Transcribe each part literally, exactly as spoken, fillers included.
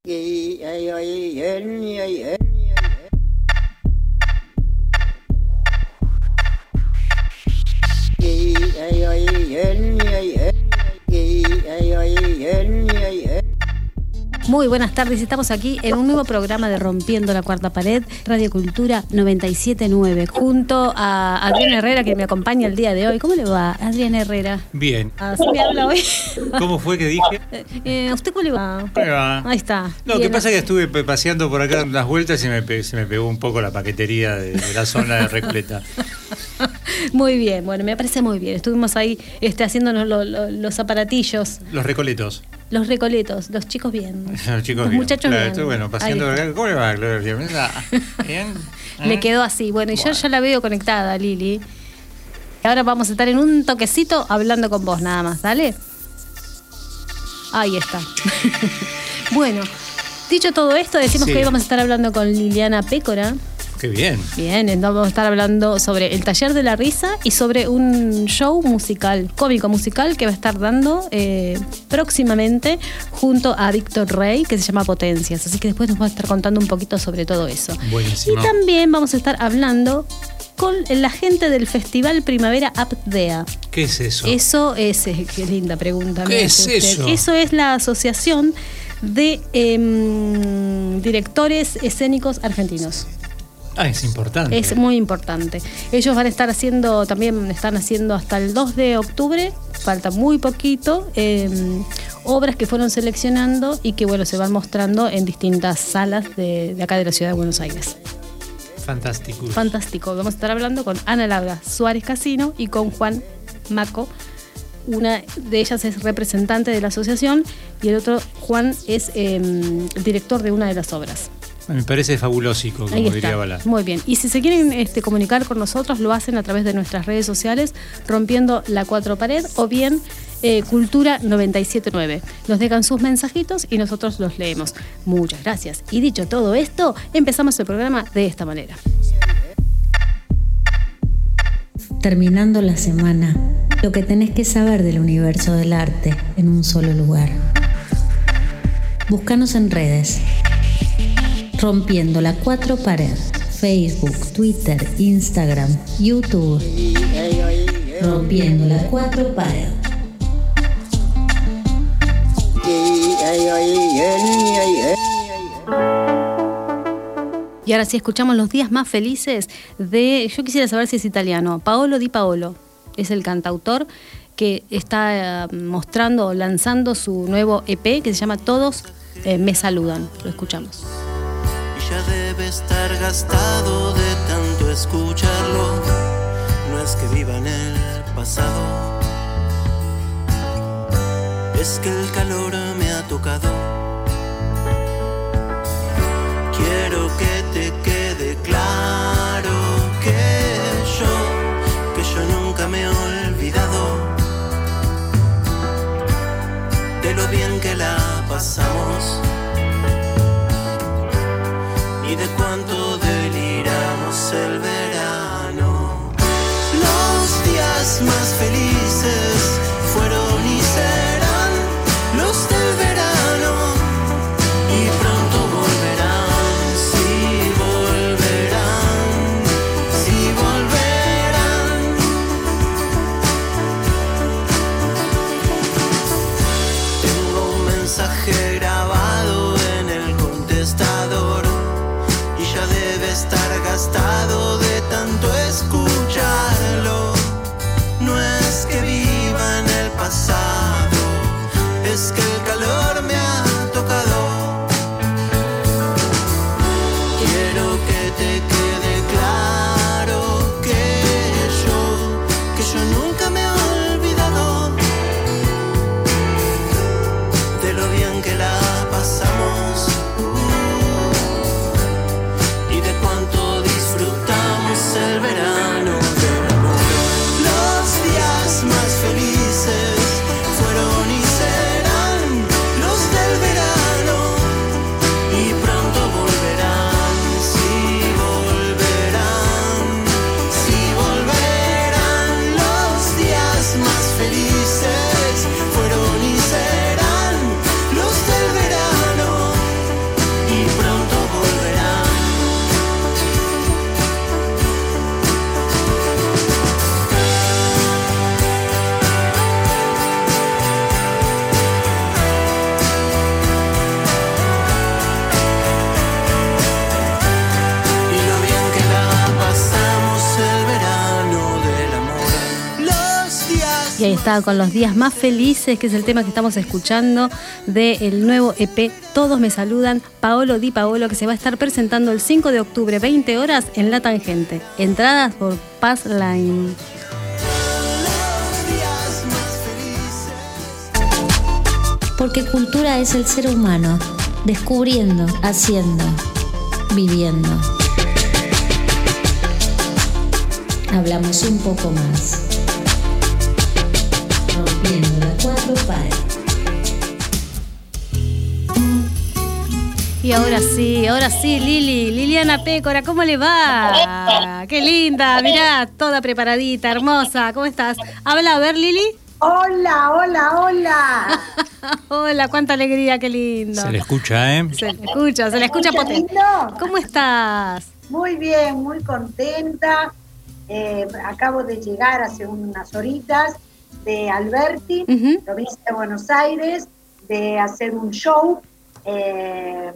Muy buenas tardes, estamos aquí en un nuevo programa de Rompiendo la Cuarta Pared, Radio Cultura noventa y siete punto nueve, junto a Adrián Herrera, que me acompaña el día de hoy. ¿Cómo le va, Adrián Herrera? Bien. ¿Así me habla hoy? ¿Cómo fue que dije? Eh, ¿Usted cómo le va? ¿Cómo le va? Ahí está. No, Bien, que pasa así. que estuve paseando por acá unas vueltas y me pe- se me pegó un poco la paquetería de, de la zona de Recoleta. Muy bien, bueno, me parece muy bien. Estuvimos ahí este, haciéndonos lo, lo, los aparatillos. Los Recoletos. Los recoletos, los chicos bien. Los chicos los bien. muchachos Claro, bien. estoy bueno, paseando por acá. ¿Cómo le va, Gloria? ¿Bien? Le ¿Eh? quedó así. Bueno, y Bueno. yo ya la veo conectada, Lili. Ahora vamos a estar en un toquecito hablando con vos nada más, ¿dale? Ahí está. Bueno, dicho todo esto, decimos Sí. que hoy vamos a estar hablando con Liliana Pécora. Qué bien. Bien, entonces vamos a estar hablando sobre el Taller de la Risa y sobre un show musical, cómico musical, que va a estar dando eh, próximamente junto a Víctor Rey, que se llama Potencias. Así que después nos va a estar contando un poquito sobre todo eso. Buenísimo. Y también vamos a estar hablando con la gente del Festival Primavera Apdea. ¿Qué es eso? Eso es, eh, qué linda pregunta. me ¿Qué hace es usted. eso? Eso es la Asociación de em, Directores Escénicos Argentinos. Ah, es importante. Es muy importante. Ellos van a estar haciendo, también están haciendo hasta el dos de octubre, falta muy poquito, eh, obras que fueron seleccionando y que bueno, se van mostrando en distintas salas de, de acá de la ciudad de Buenos Aires. Fantástico. Fantástico. Vamos a estar hablando con Ana Laura Suárez Casino y con Juan Maco. Una de ellas es representante de la asociación y el otro, Juan, es eh, el director de una de las obras. Me parece fabulósico, como Ahí diría está. Bala. Muy bien. Y si se quieren este, comunicar con nosotros, lo hacen a través de nuestras redes sociales, Rompiendo la Cuatro Pared, o bien eh, Cultura noventa y siete punto nueve. Nos dejan sus mensajitos y nosotros los leemos. Muchas gracias. Y dicho todo esto, empezamos el programa de esta manera. Terminando la semana, lo que tenés que saber del universo del arte en un solo lugar. Búscanos en redes. Rompiendo la Cuatro Pared. Facebook, Twitter, Instagram, YouTube. Rompiendo la Cuatro Pared. Y ahora sí escuchamos los días más felices de, yo quisiera saber si es italiano, Paolo Di Paolo. Es el cantautor que está eh, mostrando, lanzando su nuevo E P que se llama Todos eh, me saludan. Lo escuchamos. Ya debe estar gastado de tanto escucharlo. No es que viva en el pasado, es que el calor me ha tocado. Quiero que te quede claro que yo, que yo nunca me he olvidado de lo bien que la pasamos y de cuánto deliramos el verano. Los días más felices fueron y serán los del verano, y pronto volverán, sí volverán, sí volverán. Tengo un mensaje grabado está con Los Días Más Felices, que es el tema que estamos escuchando del nuevo E P Todos Me Saludan, Paolo Di Paolo, que se va a estar presentando el cinco de octubre, veinte horas, en La Tangente. Entradas por Passline. Porque cultura es el ser humano, descubriendo, haciendo, viviendo. Hablamos un poco más. Rompiendo las cuatro paredes. Y ahora sí, ahora sí, Lili, Liliana Pécora, ¿cómo le va? ¡Qué linda! Mirá, toda preparadita, hermosa. ¿Cómo estás? Habla, a ver, Lili. Hola, hola, hola. Hola, cuánta alegría, qué lindo. Se le escucha, ¿eh? Se le escucha, se le escucha potente. ¿Cómo estás? Muy bien, muy contenta. Eh, acabo de llegar hace unas horitas de Alberti, uh-huh. provincia de Buenos Aires, de hacer un show, eh,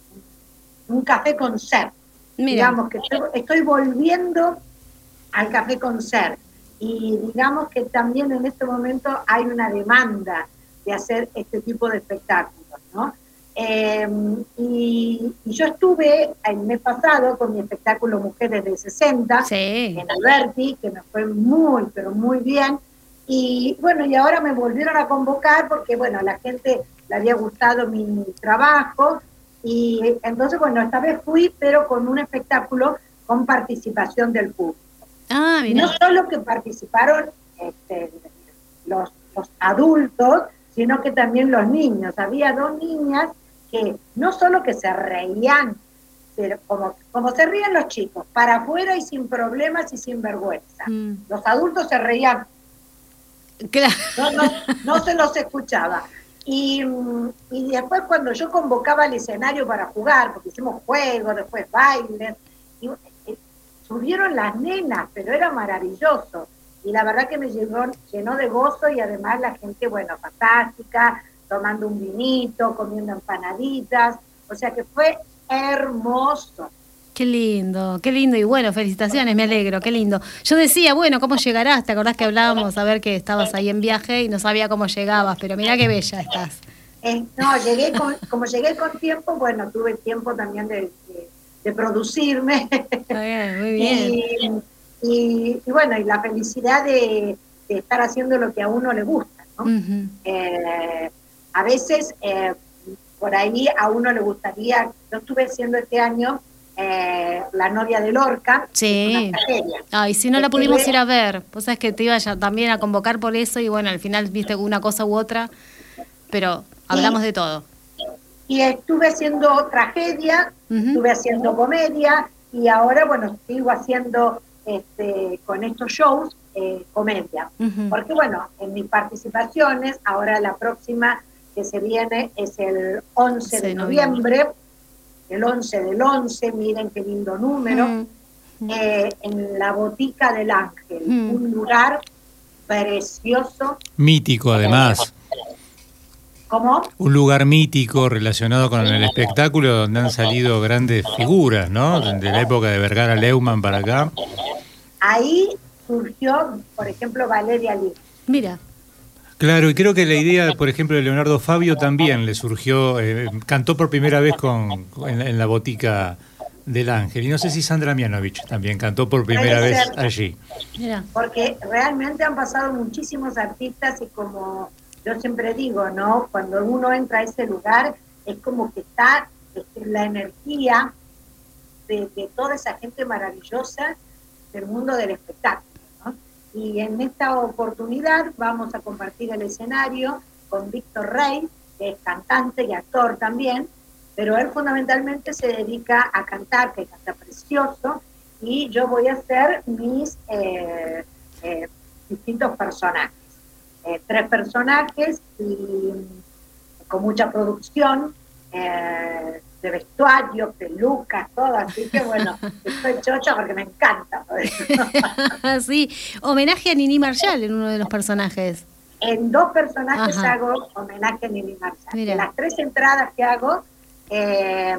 un café concert. Digamos que estoy, estoy volviendo al café concert. Y digamos que también en este momento hay una demanda de hacer este tipo de espectáculos, ¿no? Eh, y, y yo estuve el mes pasado con mi espectáculo Mujeres de sesenta, sí. en Alberti, que me fue muy, pero muy bien. Y bueno, y ahora me volvieron a convocar porque, bueno, a la gente le había gustado mi trabajo. Y entonces, bueno, esta vez fui, pero con un espectáculo con participación del público. Ah, mira. No solo que participaron este, los, los adultos, sino que también los niños. Había dos niñas que no solo que se reían, pero como, como se ríen los chicos, para afuera y sin problemas y sin vergüenza. Mm. Los adultos se reían. Claro. No, no, no se los escuchaba. Y, y después cuando yo convocaba al escenario para jugar, porque hicimos juegos, después bailes, y, subieron las nenas, pero era maravilloso. Y la verdad que me llenó, llenó de gozo y además la gente, bueno, fantástica, tomando un vinito, comiendo empanaditas. O sea que fue hermoso. Qué lindo, qué lindo. Y bueno, felicitaciones, me alegro, qué lindo. Yo decía, bueno, ¿cómo llegarás? ¿Te acordás que hablábamos a ver que estabas ahí en viaje y no sabía cómo llegabas? Pero mirá qué bella estás. Eh, no, llegué con, como llegué con tiempo, bueno, tuve tiempo también de... de de producirme. Muy bien, muy bien. y, y, y bueno, y la felicidad de, de estar haciendo lo que a uno le gusta, ¿no? Uh-huh. Eh, a veces, eh, por ahí a uno le gustaría, yo estuve haciendo este año eh, La novia de Lorca, sí. Ay, si no estuve, la pudimos ir a ver, vos sabés que te iba ya también a convocar por eso y bueno, al final viste una cosa u otra, pero hablamos y, de todo. Y estuve haciendo tragedia, uh-huh. estuve haciendo comedia y ahora, bueno, sigo haciendo este, con estos shows eh, comedia. Uh-huh. Porque, bueno, en mis participaciones, ahora la próxima que se viene es el once de noviembre, el once del once, miren qué lindo número, uh-huh. eh, en la Botica del Ángel, uh-huh. un lugar precioso. Mítico, además. ¿Cómo? Un lugar mítico relacionado con el espectáculo donde han salido grandes figuras, ¿no? De la época de Vergara Leumann para acá. Ahí surgió, por ejemplo, Valeria Lynch. Mira. Claro, y creo que la idea, por ejemplo, de Leonardo Fabio también le surgió, eh, cantó por primera vez con, en, en la Botica del Ángel. Y no sé si Sandra Mianovich también cantó por primera vez allí. Mira. Porque realmente han pasado muchísimos artistas y como... Yo siempre digo, ¿no? Cuando uno entra a ese lugar, es como que está este, la energía de, de toda esa gente maravillosa del mundo del espectáculo, ¿no? Y en esta oportunidad vamos a compartir el escenario con Víctor Rey, que es cantante y actor también, pero él fundamentalmente se dedica a cantar, que canta precioso, y yo voy a hacer mis eh, eh, distintos personajes. Eh, tres personajes y con mucha producción eh, de vestuario, pelucas, todo, así que bueno, estoy chocha porque me encanta. Sí, homenaje a Nini Marshall en uno de los personajes. En dos personajes Ajá. hago homenaje a Nini Marshall. Mira. En las tres entradas que hago, eh,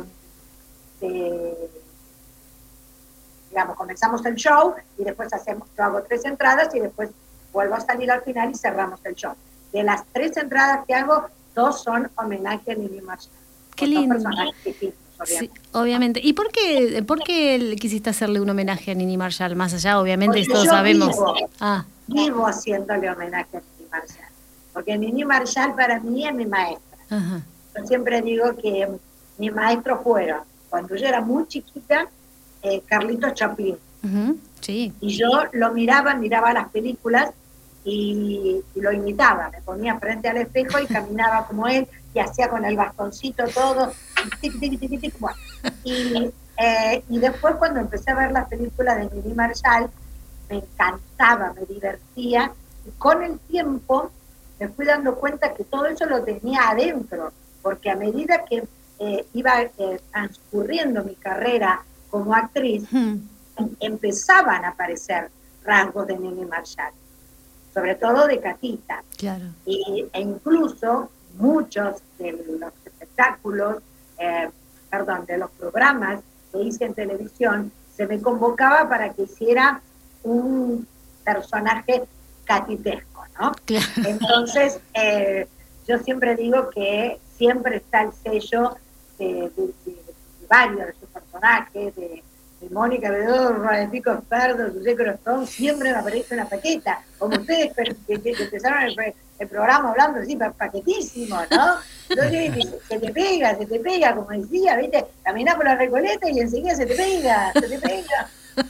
eh, digamos, comenzamos el show y después hacemos, yo hago tres entradas y después vuelvo a salir al final y cerramos el show. De las tres entradas que hago, dos son homenaje a Nini Marshall. Qué lindo. Dos personajes distintos, obviamente. Sí, obviamente. ¿Y por qué, por qué quisiste hacerle un homenaje a Nini Marshall? Más allá, obviamente, Porque todos yo sabemos. Vivo, ah. vivo haciéndole homenaje a Nini Marshall. Porque Nini Marshall para mí es mi maestra. Ajá. Yo siempre digo que mis maestros fueron, cuando yo era muy chiquita, eh, Carlitos Chaplin. Uh-huh. Sí. Y yo lo miraba, miraba las películas y, y lo imitaba. Me ponía frente al espejo y caminaba como él y hacía con el bastoncito todo. Tic, tic, tic, tic, tic, bueno. Y, eh, y después cuando empecé a ver las películas de Nini Marshall, me encantaba, me divertía. Y con el tiempo me fui dando cuenta que todo eso lo tenía adentro, porque a medida que eh, iba eh, transcurriendo mi carrera como actriz, hmm. empezaban a aparecer rasgos de Nini Marshall, sobre todo de Catita. Claro. Y, e incluso muchos de los espectáculos, eh, perdón, de los programas que hice en televisión, se me convocaba para que hiciera un personaje catitesco, ¿no? Claro. Entonces, eh, yo siempre digo que siempre está el sello de, de, de, de varios de sus personajes, de, de Mónica Bedorra, de Pico Espardo, José Crostón, siempre me aparece una paqueta, como ustedes que, que, que empezaron el, el programa hablando así, paquetísimo, ¿no? Entonces, se te pega, se te pega, como decía, ¿viste? Caminás por la Recoleta y enseguida se te pega, se te pega.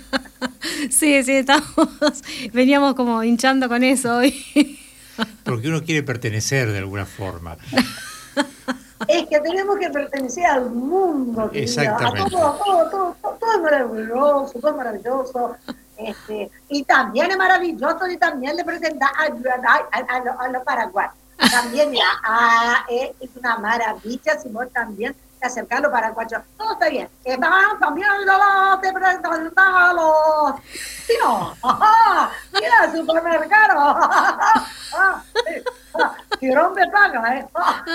Sí, sí, estamos, veníamos como hinchando con eso hoy. Porque uno quiere pertenecer de alguna forma. Es que tenemos que pertenecer al mundo. Exactamente. A todo, todo, todo, todo, todo es maravilloso, todo es maravilloso. Este, y también es maravilloso y también le presenta a, a, a, a, los lo paraguayos. También ya, a, eh, es una maravilla si vos también te acercás a los paraguayos. Todo está bien. Están también los te presentamos. Sí, no. Ajá. Mira el supermercado. Tirón me paga, ¿eh?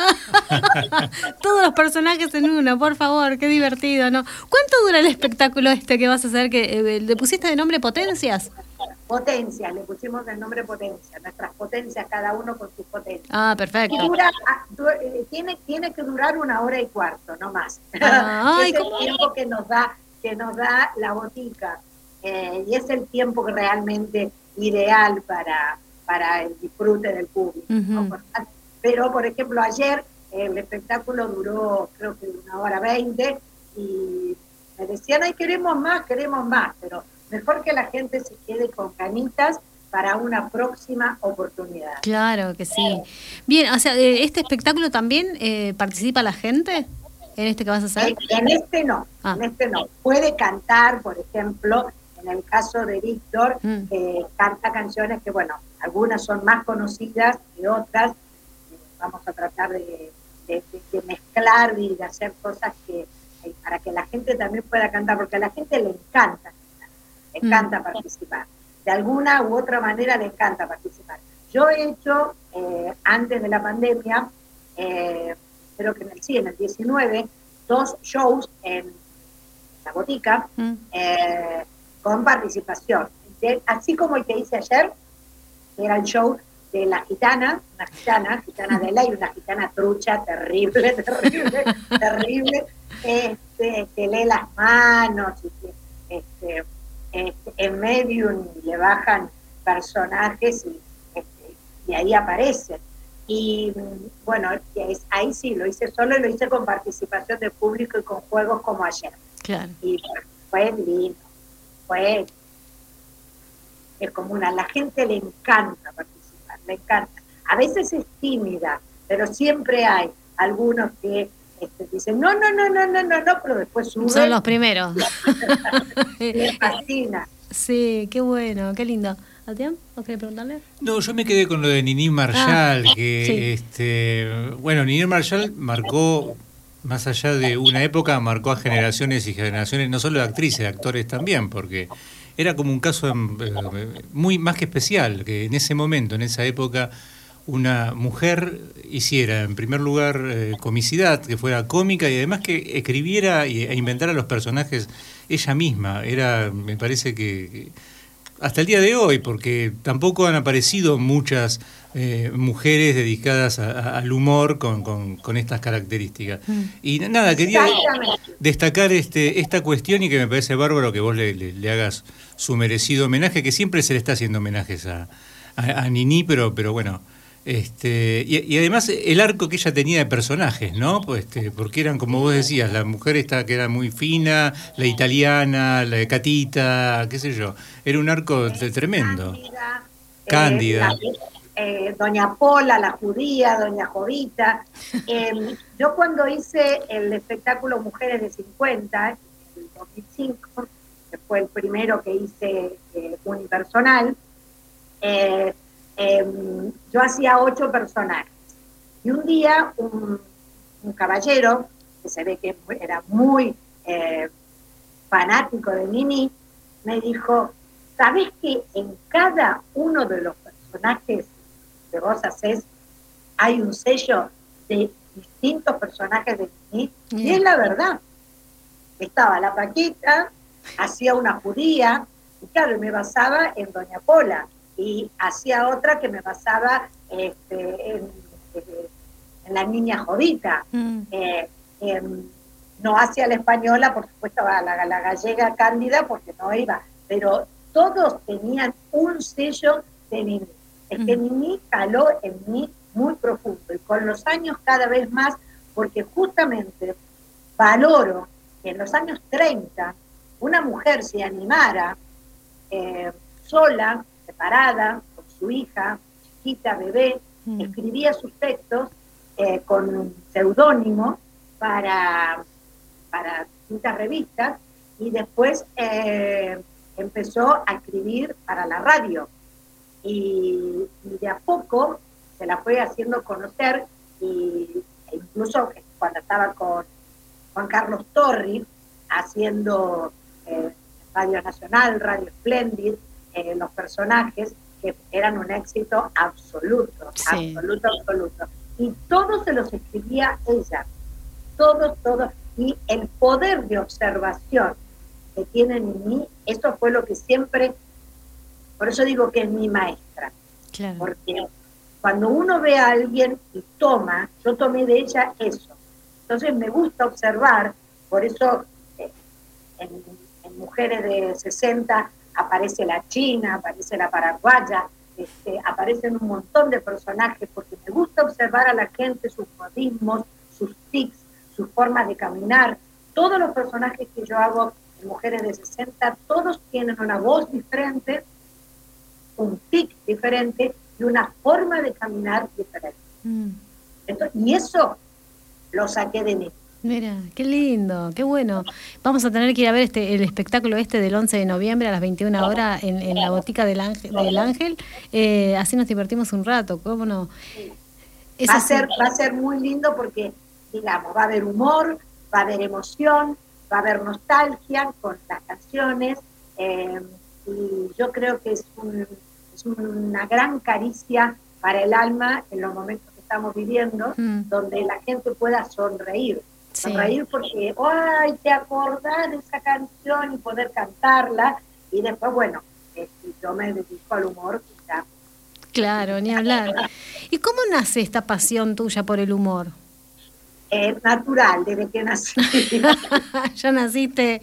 Todos los personajes en uno, por favor, qué divertido, ¿no? ¿Cuánto dura el espectáculo este que vas a hacer? Que eh, ¿le pusiste de nombre Potencias? Potencias, le pusimos el nombre Potencias, nuestras potencias, cada uno con sus potencias. Ah, perfecto. Y dura, tiene, tiene que durar una hora y cuarto, no más. Ah, es el ¿cómo? tiempo que nos da, que nos da la botica, eh, y es el tiempo que realmente ideal para, para el disfrute del público. Uh-huh. ¿No? Pero, por ejemplo, ayer el espectáculo duró creo que una hora veinte y me decían, ay, queremos más, queremos más, pero mejor que la gente se quede con ganitas para una próxima oportunidad. Claro que sí. Bien, o sea, ¿este espectáculo también eh, participa la gente en este que vas a hacer? En, en este no, ah. en este no. Puede cantar, por ejemplo, en el caso de Víctor, mm. eh, canta canciones que, bueno, algunas son más conocidas que otras. Eh, vamos a tratar de, de, de, de mezclar y de hacer cosas que eh, para que la gente también pueda cantar, porque a la gente le encanta. Le encanta mm. participar. De alguna u otra manera le encanta participar. Yo he hecho, eh, antes de la pandemia, eh, creo que en el, sí, en el diecinueve, dos shows en la botica, mm. eh, con participación. De, así como el que hice ayer, que era el show de la gitana, una gitana, gitana de ley, una gitana trucha, terrible, terrible, terrible, este, que lee las manos y que... Este, Este, en Medium le bajan personajes y, este, y ahí aparecen. Y bueno, ahí sí, lo hice solo y lo hice con participación del público y con juegos como ayer. Claro. Y bueno, fue lindo, fue es como una, a la gente le encanta participar, le encanta. A veces es tímida, pero siempre hay algunos que Este, dicen, no, no, no, no, no, no, no, pero después suben. Son los primeros. Les fascina. Sí, qué bueno, qué lindo. ¿Adrián? ¿O querés preguntarle? No, yo me quedé con lo de Nini Marshall, ah, que, sí. este, bueno, Nini Marshall marcó, más allá de una época, marcó a generaciones y generaciones, no solo de actrices, de actores también, porque era como un caso eh, muy más que especial, que en ese momento, en esa época, una mujer hiciera, en primer lugar, eh, comicidad, que fuera cómica y además que escribiera e inventara los personajes ella misma. Era, me parece que, hasta el día de hoy, porque tampoco han aparecido muchas eh, mujeres dedicadas a, a, al humor con, con, con estas características. Mm. Y nada, quería destacar este, esta cuestión y que me parece bárbaro que vos le, le, le hagas su merecido homenaje, que siempre se le está haciendo homenajes a, a, a Nini, pero, pero bueno... Este, y, y además el arco que ella tenía de personajes, ¿no? Pues este, porque eran, como vos decías, la mujer esta que era muy fina, la italiana, la de Catita, qué sé yo. Era un arco de, tremendo. Cándida. Cándida. Eh, la, eh, Doña Pola, la judía, Doña Jovita. Eh, yo cuando hice el espectáculo Mujeres de cincuenta, en el dos mil cinco, que fue el primero que hice eh, unipersonal, eh, Eh, yo hacía ocho personajes y un día un, un caballero que se ve que era muy eh, fanático de Nini me dijo, ¿sabés que en cada uno de los personajes que vos hacés hay un sello de distintos personajes de Nini? Mm. Y es la verdad. Estaba la Paquita, hacía una judía y claro, me basaba en Doña Pola. Y hacía otra que me basaba este, en, en la niña Jovita. Mm. Eh, eh, no hacía la española, por supuesto, la, la gallega Cándida, porque no iba, pero todos tenían un sello de Nini. Es mm. que Nini caló en mí muy profundo, y con los años cada vez más, porque justamente valoro que en los años treinta una mujer se animara eh, sola, separada, con su hija, chiquita, bebé, mm. escribía sus textos eh, con un seudónimo para, para distintas revistas y después eh, empezó a escribir para la radio. Y, y de a poco se la fue haciendo conocer y e incluso cuando estaba con Juan Carlos Torri haciendo eh, Radio Nacional, Radio Splendid, Eh, los personajes que eran un éxito absoluto, sí. absoluto, absoluto. Y todos se los escribía ella, todos, todos. Y el poder de observación que tiene Nini, eso fue lo que siempre, por eso digo que es mi maestra. Claro. Porque cuando uno ve a alguien y toma, yo tomé de ella eso. Entonces me gusta observar, por eso eh, en, en Mujeres de sesenta, aparece la china, aparece la paraguaya, este, aparecen un montón de personajes, porque me gusta observar a la gente, sus modismos, sus tics, sus formas de caminar. Todos los personajes que yo hago en Mujeres de sesenta, todos tienen una voz diferente, un tic diferente y una forma de caminar diferente. Mm. Entonces, y eso lo saqué de mí. Mira, qué lindo, qué bueno. Vamos a tener que ir a ver este el espectáculo este del once de noviembre a las veintiuna horas en, en la botica del Ángel. Del Ángel. Eh, así nos divertimos un rato, ¿cómo no? Va a, ser, va a ser muy lindo porque, digamos, va a haber humor, va a haber emoción, va a haber nostalgia con las canciones, eh, y yo creo que es, un, es una gran caricia para el alma en los momentos que estamos viviendo, mm. donde la gente pueda sonreír. Sí. Sonreír porque, ¡ay, te acordás de esa canción! Y poder cantarla. Y después, bueno, eh, si yo me dedico al humor, quizá. Claro, ni hablar. ¿Y cómo nace esta pasión tuya por el humor? Eh, natural, desde que nací. Ya naciste.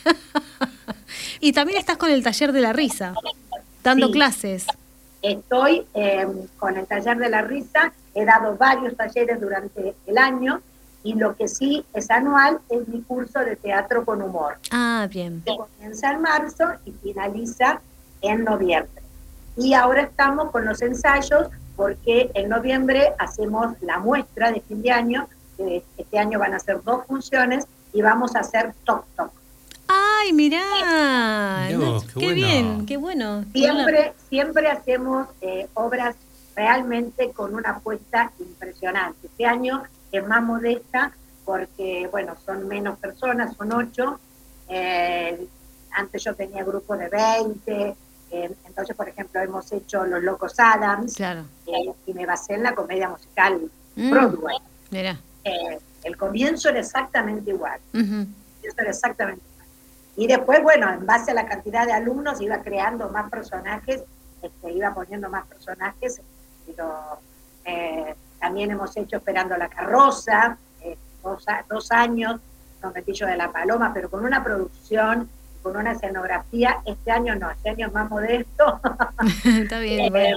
Y también estás con el Taller de la Risa, dando sí. clases. Estoy eh, con el Taller de la Risa, he dado varios talleres durante el año. Y lo que sí es anual es mi curso de teatro con humor. Ah, bien. Que comienza en marzo y finaliza en noviembre. Y ahora estamos con los ensayos porque en noviembre hacemos la muestra de fin de año, que este año van a ser dos funciones y vamos a hacer Toc Toc. ¡Ay, mirá! Dios, qué, qué bueno. bien, qué bueno. Siempre, siempre hacemos eh, obras realmente con una apuesta impresionante. Este año es más modesta porque, bueno, son menos personas, son ocho. Eh, antes yo tenía grupos de veinte. Eh, entonces, por ejemplo, hemos hecho Los Locos Adams. Claro. Eh, y me basé en la comedia musical mm, Broadway. Mira. Eh, el comienzo era exactamente igual. Uh-huh. El comienzo era exactamente igual. Y después, bueno, en base a la cantidad de alumnos, iba creando más personajes, este, iba poniendo más personajes, pero eh, también hemos hecho Esperando la carroza, eh, dos, dos años, Don Retillo de la Paloma, pero con una producción, con una escenografía, este año no, este año es más modesto. Está bien, eh, bueno.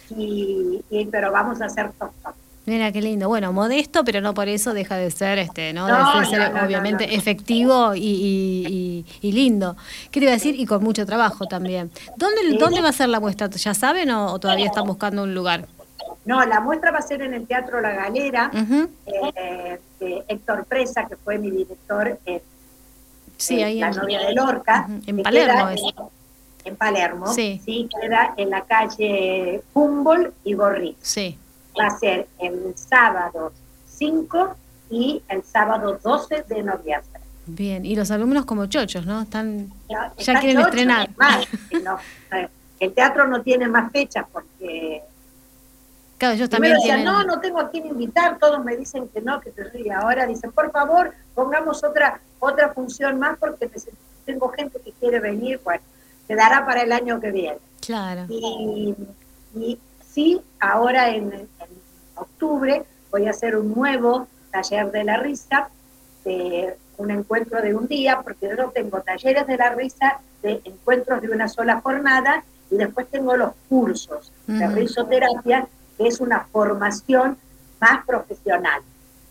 y, y, pero vamos a hacer top top. Mira, qué lindo. Bueno, modesto, pero no por eso deja de ser, este, ¿no? No, de ser, no, no, obviamente, no, no. efectivo y, y, y, y lindo. ¿Qué te iba a decir? Y con mucho trabajo también. ¿Dónde, Sí. ¿dónde va a ser la muestra? ¿Ya saben o, o todavía están buscando un lugar? No, la muestra va a ser en el Teatro La Galera, Uh-huh. eh, de Héctor Presa, que fue mi director en Sí, eh, ahí La en, novia de Lorca. uh-huh. En que Palermo queda es. En, en Palermo, Sí. sí, queda en la calle Humboldt y Gorrich. Sí. Va a ser el sábado cinco y el sábado doce de noviembre. Bien. Y los alumnos como chochos, ¿no? Están, No, ya está quieren chocho, estrenar. es más, no, eh, el teatro no tiene más fechas porque Claro, ellos primero también decían, tienen... no, no tengo a quién invitar, todos me dicen que no, que te ríe. Ahora dicen, por favor, pongamos otra otra función más porque tengo gente que quiere venir, bueno, quedará para el año que viene. Claro. Y, y sí, ahora en, en octubre voy a hacer un nuevo taller de la risa, de un encuentro de un día, porque yo tengo talleres de la risa, de encuentros de una sola jornada, y después tengo los cursos de Ujú. risoterapia, que es una formación más profesional,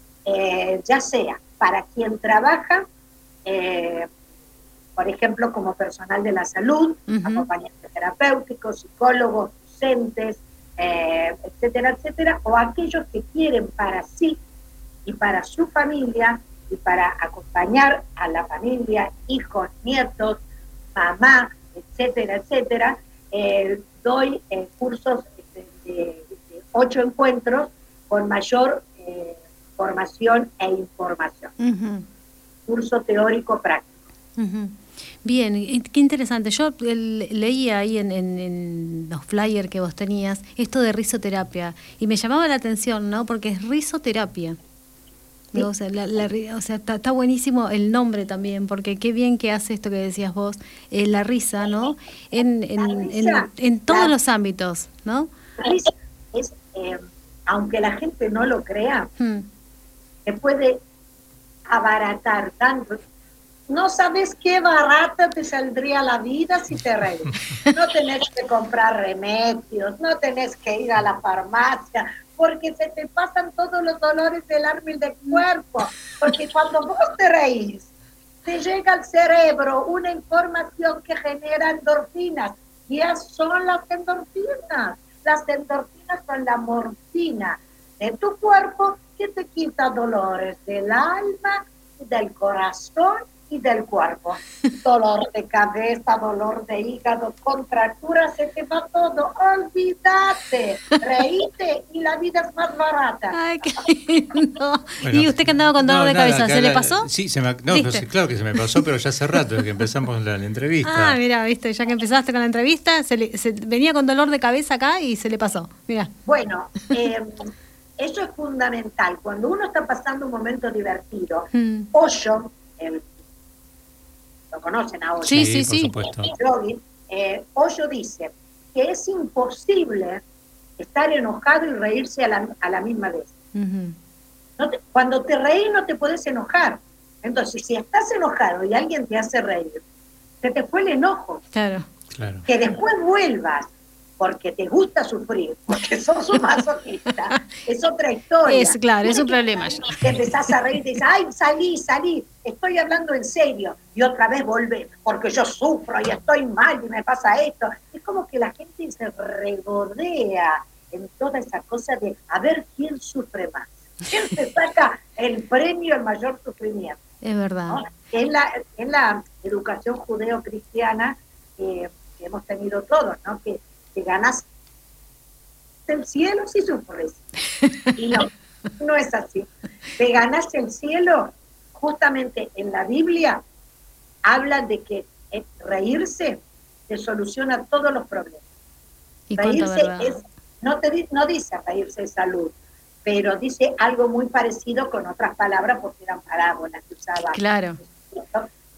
eh, ya sea para quien trabaja, eh, por ejemplo, como personal de la salud, Ujú. acompañantes terapéuticos, psicólogos, docentes, eh, etcétera, etcétera, o aquellos que quieren para sí y para su familia y para acompañar a la familia, hijos, nietos, mamá, etcétera, etcétera, eh, doy eh, cursos de, de, de ocho encuentros con mayor eh, formación e información. Uh-huh. Curso teórico práctico. Uh-huh. Bien, y qué interesante. Yo el, leía ahí en, en, en los flyers que vos tenías esto de risoterapia y me llamaba la atención, ¿no? Porque es risoterapia. Sí. O sea, la, la, o sea está, está buenísimo el nombre también, porque qué bien que hace esto que decías vos, eh, la risa, ¿no? En, en, La risa, en, en todos la- los ámbitos, ¿no? La risa es, eh, aunque la gente no lo crea, Hmm. te puede abaratar tanto. No sabes qué barata te saldría la vida si te reís. No tenés que comprar remedios, no tenés que ir a la farmacia, porque se te pasan todos los dolores del alma y del cuerpo. Porque cuando vos te reís, te llega al cerebro una información que genera endorfinas. ¿Y esas son las endorfinas? Las endorfinas son la morfina de tu cuerpo que te quita dolores del alma, del corazón y del cuerpo. Dolor de cabeza, dolor de hígado, contractura, se te va todo. Olvídate, reíte y la vida es más barata. Ay, qué lindo. Bueno, ¿Y usted que andaba con dolor no, de nada, cabeza, que se le la- pasó? Sí, se me, no, pero ¿Viste? sí, claro que se me pasó, pero ya hace rato desde que empezamos la, la entrevista. Ah, mira, viste, ya que empezaste con la entrevista, se le, se, venía con dolor de cabeza acá y se le pasó. Mira. Bueno, eh, eso es fundamental. Cuando uno está pasando un momento divertido, Mm. Osho, el- lo conocen a Osho, Sí, sí, por sí. supuesto. el yogi, eh, Osho dice que es imposible estar enojado y reírse a la, a la misma vez. Ujú. No te- cuando te reís no te puedes enojar. Entonces, si estás enojado y alguien te hace reír, se te fue el enojo. Claro. Claro. Que después vuelvas porque te gusta sufrir, porque sos un masoquista, es otra historia. Es claro, es un problema. ya. Te empezás a reír y dices, ay, salí, salí, estoy hablando en serio. Y otra vez volvés, porque yo sufro y estoy mal y me pasa esto. Es como que la gente se regodea en toda esa cosa de a ver quién sufre más. ¿Quién se saca el premio al mayor sufrimiento? Es verdad. ¿No? Es la, es la educación judeo-cristiana que, que hemos tenido todos, ¿no? Que, que ganas el cielo si sufres. Y no, no es así. Te ganas el cielo, justamente en la Biblia habla de que eh, reírse te soluciona todos los problemas. Y cuánta Reírse verdad. es, no, te, di- no dice reírse es salud, pero dice algo muy parecido con otras palabras, porque eran parábolas que usaba. Claro.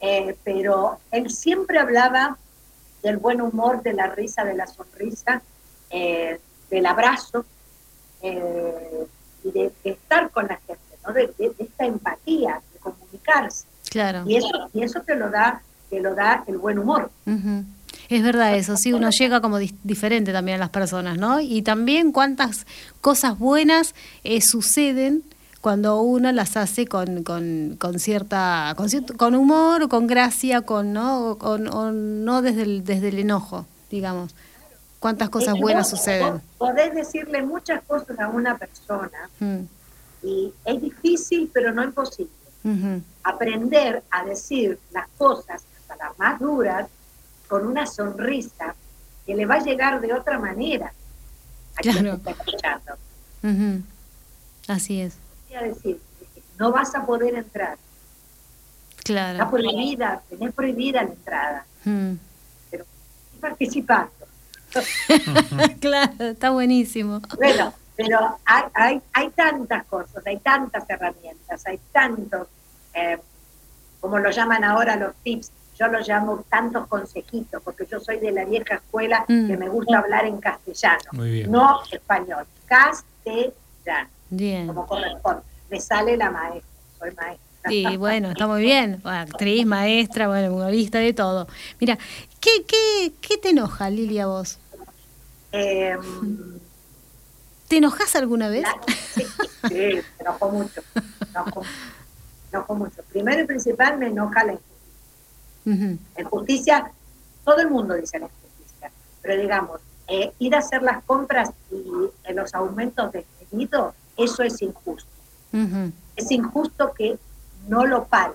eh, pero él siempre hablaba del buen humor, de la risa, de la sonrisa, eh, del abrazo, eh, y de, de estar con la gente, ¿no? de, de, de esta empatía, de comunicarse. Claro. Y eso, y eso te lo da, te lo da el buen humor. Uh-huh. Es verdad eso, sí, uno llega como di- diferente también a las personas, ¿no? Y también cuántas cosas buenas eh, suceden cuando uno las hace con, con, con cierta, con cierto, con humor, con gracia, con no, con, o no desde el, desde el enojo, digamos. Cuántas cosas buenas vos, suceden. Vos podés decirle muchas cosas a una persona, Mm. y es difícil, pero no imposible. Uh-huh. Aprender a decir las cosas, hasta las más duras, con una sonrisa que le va a llegar de otra manera a quien Claro. te está escuchando. Uh-huh. Así es. Voy a decir, no vas a poder entrar. Claro. Está prohibida, tenés prohibida la entrada, Mm. pero participando. Claro, está buenísimo. Bueno, pero hay, hay, hay tantas cosas, hay tantas herramientas, hay tantos, eh, como lo llaman ahora los tips, yo los llamo tantos consejitos, porque yo soy de la vieja escuela Mm. que me gusta hablar en castellano, Muy bien. no español, castellano, Bien. como corresponde. Me sale la maestra, soy maestra. Sí, bueno, está muy bien. Bueno, actriz, maestra, bueno, humorista, de todo. Mira, ¿qué, qué, qué te enoja, Lilia, vos? Eh, ¿Te enojas alguna vez? la- sí, sí, me enojó mucho, me enojó, me enojó mucho. Primero y principal me enoja la injusticia. Ujú. La injusticia, todo el mundo dice la injusticia, pero digamos, eh, ir a hacer las compras y eh, los aumentos desmedidos, eso es injusto. Ujú. Es injusto que no lo paren.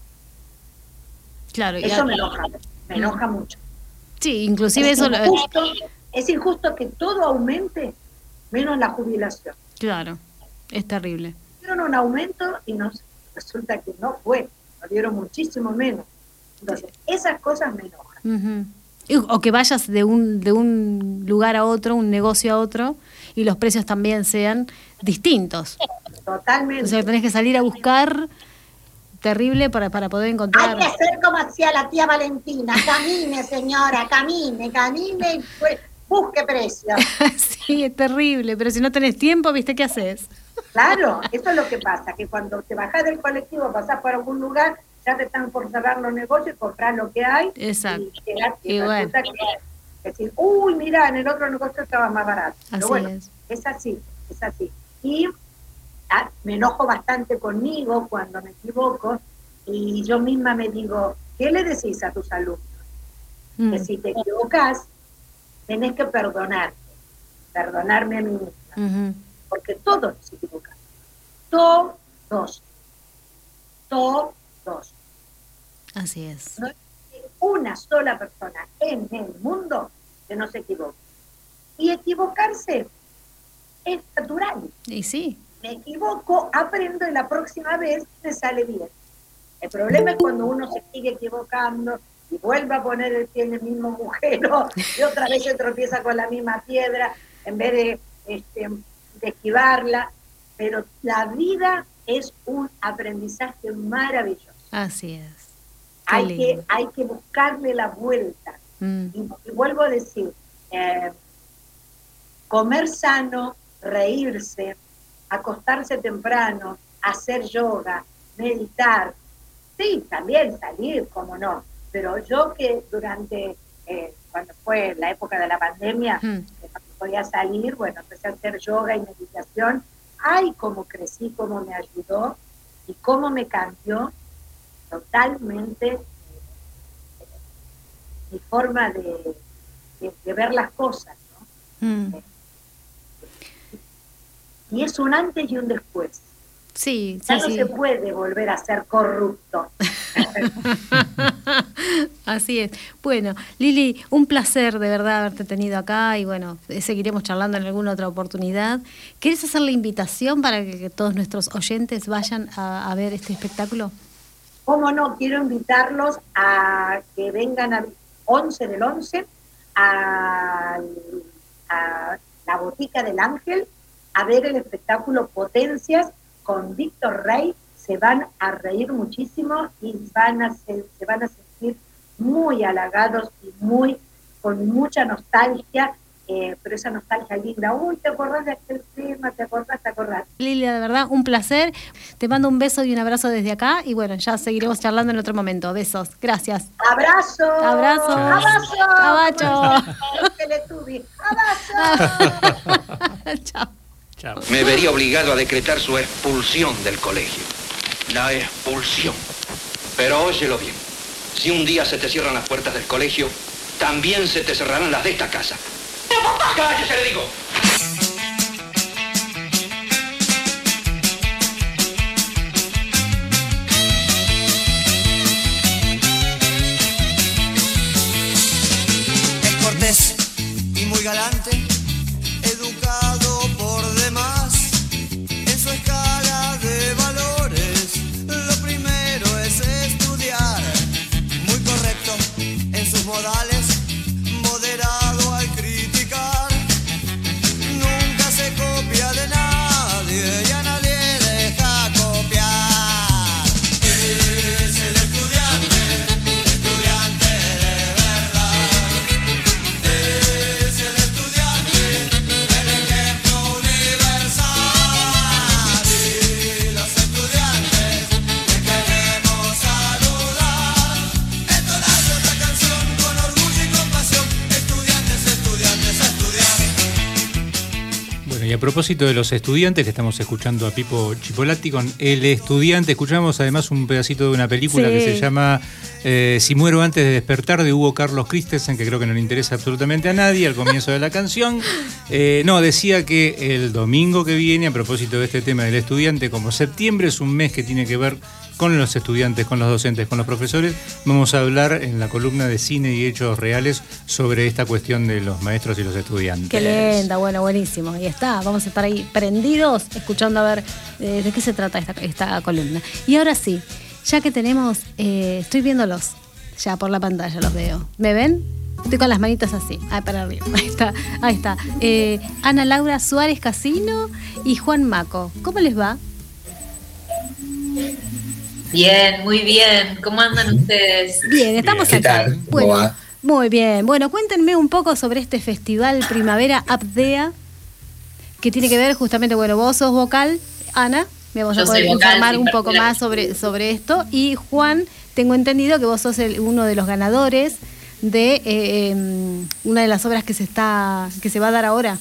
Claro, Eso ya- me enoja, me enoja mucho. sí, inclusive Es eso, lo- injusto, es injusto que todo aumente, menos la jubilación. claro, es terrible. Dieron un aumento y nos resulta que no fue, nos dieron muchísimo menos. Entonces, esas cosas me enojan. Ujú. Y- O que vayas de un, de un lugar a otro, un negocio a otro, y los precios también sean distintos. Totalmente. O sea, tenés que salir a buscar terrible para, para poder encontrar. Hay que hacer como hacía la tía Valentina. Camine, señora, camine, camine y pues, busque precio. Sí, es terrible, pero si no tenés tiempo, ¿viste qué haces? Claro, eso es lo que pasa, que cuando te bajás del colectivo, pasás por algún lugar, ya te están por cerrar los negocios, comprar lo que hay. Exacto. Y, llegás y Y resulta que, que decís, uy, mira, en el otro negocio estaba más barato. Pero Así bueno, es. es así, es así. Y ah, me enojo bastante conmigo cuando me equivoco y yo misma me digo, ¿qué le decís a tus alumnos? Mm. Que si te equivocás, tenés que perdonarte, perdonarme a mí misma, Ujú. porque todos nos equivocamos, todos, todos. Así es. No hay una sola persona en el mundo que no se equivoque. Y equivocarse es natural. Y sí. Me equivoco, aprendo y la próxima vez me sale bien. El problema es cuando uno se sigue equivocando y vuelve a poner el pie en el mismo agujero y otra vez se tropieza con la misma piedra en vez de, este, de esquivarla. Pero la vida es un aprendizaje maravilloso. Así es. Qué Hay que, lindo. hay que buscarle la vuelta. Mm. Y, y vuelvo a decir, eh, comer sano, reírse, acostarse temprano, hacer yoga, meditar, sí, también salir, como no, pero yo que durante, eh, cuando fue la época de la pandemia, Mm. que no podía salir, bueno, empecé a hacer yoga y meditación, ay, cómo crecí, cómo me ayudó y cómo me cambió totalmente eh, mi forma de, de, de ver las cosas, ¿no? Mm. Y es un antes y un después. Sí, Ya sí, no sí. se puede volver a ser corrupto. Así es. Bueno, Lili, un placer de verdad haberte tenido acá y bueno, eh, seguiremos charlando en alguna otra oportunidad. ¿Querés hacer la invitación para que, que todos nuestros oyentes vayan a, a ver este espectáculo? ¿Cómo no? Quiero invitarlos a que vengan al once del once a, a la Botica del Ángel a ver el espectáculo Potencias con Víctor Rey, se van a reír muchísimo y van a ser, se van a sentir muy halagados y muy con mucha nostalgia, eh, pero esa nostalgia linda. Uy, ¿te acordás de aquel tema? ¿Te acordás? ¿Te acordás? Lilia, de verdad, un placer. Te mando un beso y un abrazo desde acá y bueno, ya seguiremos charlando en otro momento. Besos. Gracias. Abrazo. Abrazo. Abrazo. Abacho. Abrazo. Chao. Chao. Me vería obligado a decretar su expulsión del colegio. La expulsión. Pero óyelo bien. Si un día se te cierran las puertas del colegio, también se te cerrarán las de esta casa. ¡Cállese, le digo! Es cortés y muy galante, educado por demás. En su escala de valores, lo primero es estudiar. Muy correcto en sus modales, moderado al criticar. Nunca se copia de nadie y a nadie deja copiar. Es el estudiante, estudiante de verdad. Es el estudiante, el ejemplo universal. Y los estudiantes les queremos saludar. Entonces otra canción con orgullo y compasión. Estudiantes, estudiantes, a estudiar. Bueno, y a propósito de los estudiantes, que estamos escuchando a Pipo Chipolati con El Estudiante, escuchamos además un pedacito de una película Sí. que se llama eh, Si muero antes de despertar, de Hugo Carlos Christensen, que creo que no le interesa absolutamente a nadie al comienzo de la canción. Eh, no, decía que el domingo que viene, a propósito de este tema del estudiante, como septiembre es un mes que tiene que ver con los estudiantes, con los docentes, con los profesores, vamos a hablar en la columna de Cine y Hechos Reales sobre esta cuestión de los maestros y los estudiantes. Qué linda, bueno, buenísimo. Y está, vamos a estar ahí prendidos, escuchando a ver eh, de qué se trata esta, esta columna. Y ahora sí, ya que tenemos, eh, estoy viéndolos, ya por la pantalla los veo. ¿Me ven? Estoy con las manitas así, ah, para arriba. Ahí está, ahí está. Eh, Ana Laura Suárez Casino y Juan Maco. ¿Cómo les va? Bien, muy bien. ¿Cómo andan ustedes? Bien, estamos Bien. ¿Qué acá. tal? ¿Cómo Bueno, va? muy bien. Bueno, cuéntenme un poco sobre este festival Primavera Abdea, que tiene que ver justamente, bueno, vos sos vocal, Ana, me vas a Yo poder soy vocal, informar sí, un poco particular. más sobre, sobre esto. Y Juan, tengo entendido que vos sos el- uno de los ganadores de eh, eh, una de las obras que se está que se va a dar ahora.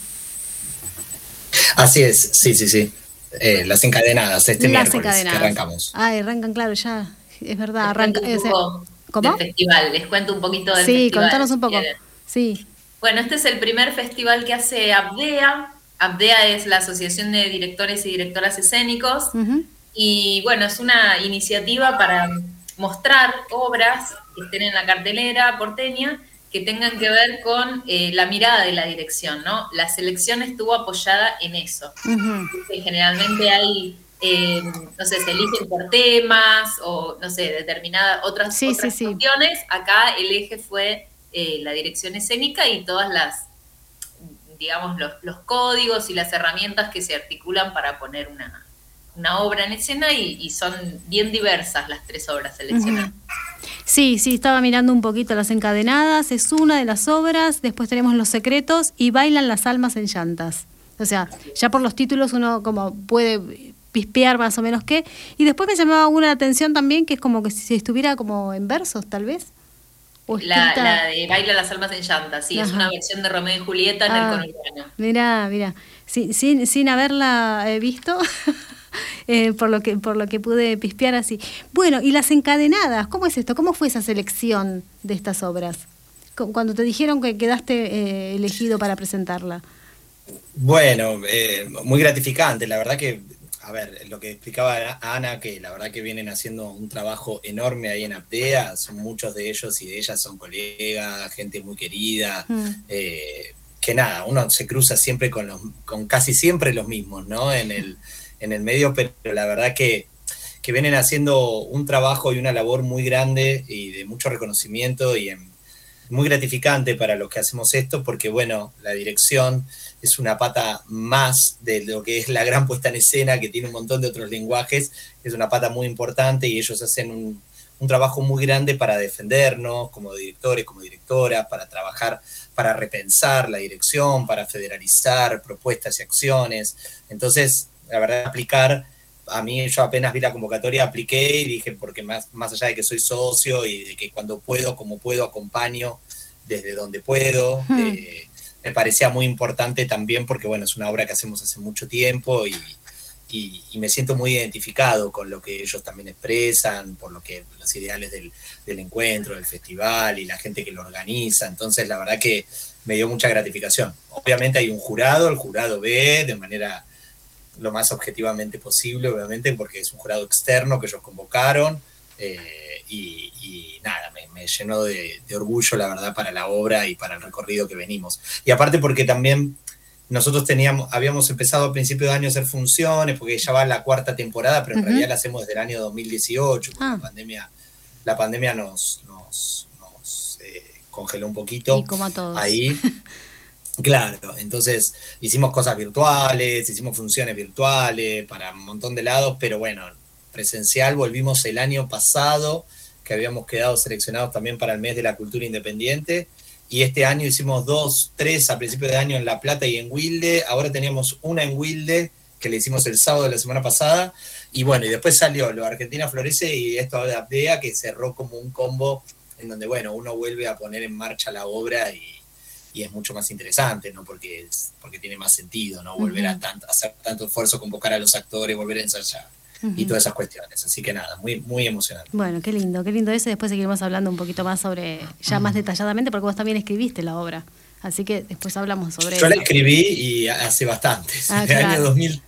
Así es, sí, sí, sí. Eh, las encadenadas, este Las miércoles encadenadas. que arrancamos. Ay, arrancan, claro, ya, es verdad, Les arranca. cuento un o sea, poco ¿cómo? del festival. Les cuento un poquito del Sí, festival. contanos un si poco. quieren. Sí. Bueno, este es el primer festival que hace Abdea. Abdea es la Asociación de Directores y Directoras Escénicos. Ujú. Y bueno, es una iniciativa para mostrar obras que estén en la cartelera porteña que tengan que ver con eh, la mirada de la dirección, ¿no? La selección estuvo apoyada en eso. Ujú. Que generalmente hay, eh, no sé, se eligen por temas o, no sé, determinadas otras, Sí, otras sí, sí. cuestiones. Acá el eje fue eh, la dirección escénica y todas las, digamos, los, los códigos y las herramientas que se articulan para poner una, una obra en escena y, y son bien diversas las tres obras seleccionadas. Sí, sí, estaba mirando un poquito Las Encadenadas, es una de las obras, después tenemos Los Secretos y Bailan las almas en llantas. O sea, ya por los títulos uno como puede pispear más o menos qué. Y después me llamaba una la atención también, que es como que si estuviera como en versos, tal vez. O La, escrita- la de Baila las almas en llantas, sí, es Ajá. una versión de Romeo y Julieta en Ah, el conurbano. Mirá, mirá, sin, sin, sin haberla eh, visto, eh, por lo que por lo que pude pispear así. Bueno, y Las Encadenadas, ¿cómo es esto? ¿Cómo fue esa selección de estas obras? Cu- Cuando te dijeron que quedaste eh, elegido para presentarla. Bueno, eh, muy gratificante, la verdad que, a ver, lo que explicaba Ana, que la verdad que vienen haciendo un trabajo enorme ahí en Abdea, son muchos de ellos y de ellas son colegas, gente muy querida, Mm. eh, que nada, uno se cruza siempre con los, con casi siempre los mismos, ¿no? En el, en el medio, pero la verdad que, que vienen haciendo un trabajo y una labor muy grande y de mucho reconocimiento y en muy gratificante para los que hacemos esto, porque bueno, la dirección es una pata más de lo que es la gran puesta en escena, que tiene un montón de otros lenguajes, es una pata muy importante y ellos hacen un, un trabajo muy grande para defendernos como directores, como directoras, para trabajar, para repensar la dirección, para federalizar propuestas y acciones. Entonces, la verdad, aplicar, a mí yo apenas vi la convocatoria, apliqué y dije, porque más, más allá de que soy socio y de que cuando puedo, como puedo, acompaño desde donde puedo, hmm. eh, me parecía muy importante también porque, bueno, es una obra que hacemos hace mucho tiempo y, y, y me siento muy identificado con lo que ellos también expresan, por lo que los ideales del, del encuentro, del festival y la gente que lo organiza. Entonces, la verdad que me dio mucha gratificación. Obviamente hay un jurado, el jurado ve de manera lo más objetivamente posible, obviamente, porque es un jurado externo que ellos convocaron, eh, y, y nada, me, me llenó de, de orgullo, la verdad, para la obra y para el recorrido que venimos. Y aparte porque también nosotros teníamos, habíamos empezado a principio de año a hacer funciones, porque ya va la cuarta temporada, pero en uh-huh. realidad la hacemos desde el año dos mil dieciocho, porque ah. la pandemia, la pandemia nos, nos, nos eh, congeló un poquito. Y como a todos. Ahí. Claro, entonces hicimos cosas virtuales, hicimos funciones virtuales para un montón de lados, pero bueno, presencial volvimos el año pasado, que habíamos quedado seleccionados también para el mes de la cultura independiente, y este año hicimos dos, tres a principios de año en La Plata y en Wilde. Ahora teníamos una en Wilde, que le hicimos el sábado de la semana pasada, y bueno, y después salió lo Argentina Florece y esto de Apdea, que cerró como un combo en donde, bueno, uno vuelve a poner en marcha la obra y y es mucho más interesante, ¿no? Porque, es, porque tiene más sentido, ¿no? Volver uh-huh. a, tanto, a hacer tanto esfuerzo, convocar a los actores, volver a ensayar, uh-huh. y todas esas cuestiones. Así que nada, muy, muy emocionante. Bueno, qué lindo, qué lindo eso. Después seguiremos hablando un poquito más sobre, ya uh-huh. más detalladamente, porque vos también escribiste la obra. Así que después hablamos sobre eso. Yo la escribí y hace bastante, ah, en el claro. año dos mil.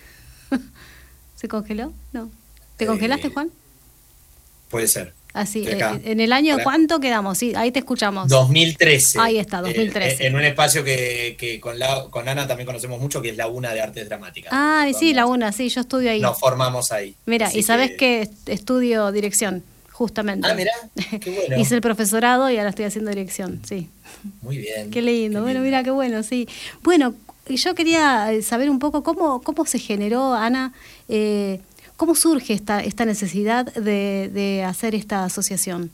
¿Se congeló? No. ¿Te congelaste, eh, Juan? Puede ser. Así, eh, en el año, ¿cuánto quedamos? Sí, ahí te escuchamos. dos mil trece. Ahí está, dos mil trece. Eh, en un espacio que, que con, la, con Ana también conocemos mucho, que es la UNA de Artes Dramáticas. Ah, sí, la UNA, sí, yo estudio ahí. Nos formamos ahí. Mira, y sabés que... que estudio dirección, justamente. Ah, mira, qué bueno. Hice el profesorado y ahora estoy haciendo dirección, sí. Muy bien. Qué lindo, qué bueno, lindo. Mira, qué bueno, sí. Bueno, yo quería saber un poco cómo, cómo se generó, Ana, eh, cómo surge esta, esta necesidad de, de hacer esta asociación.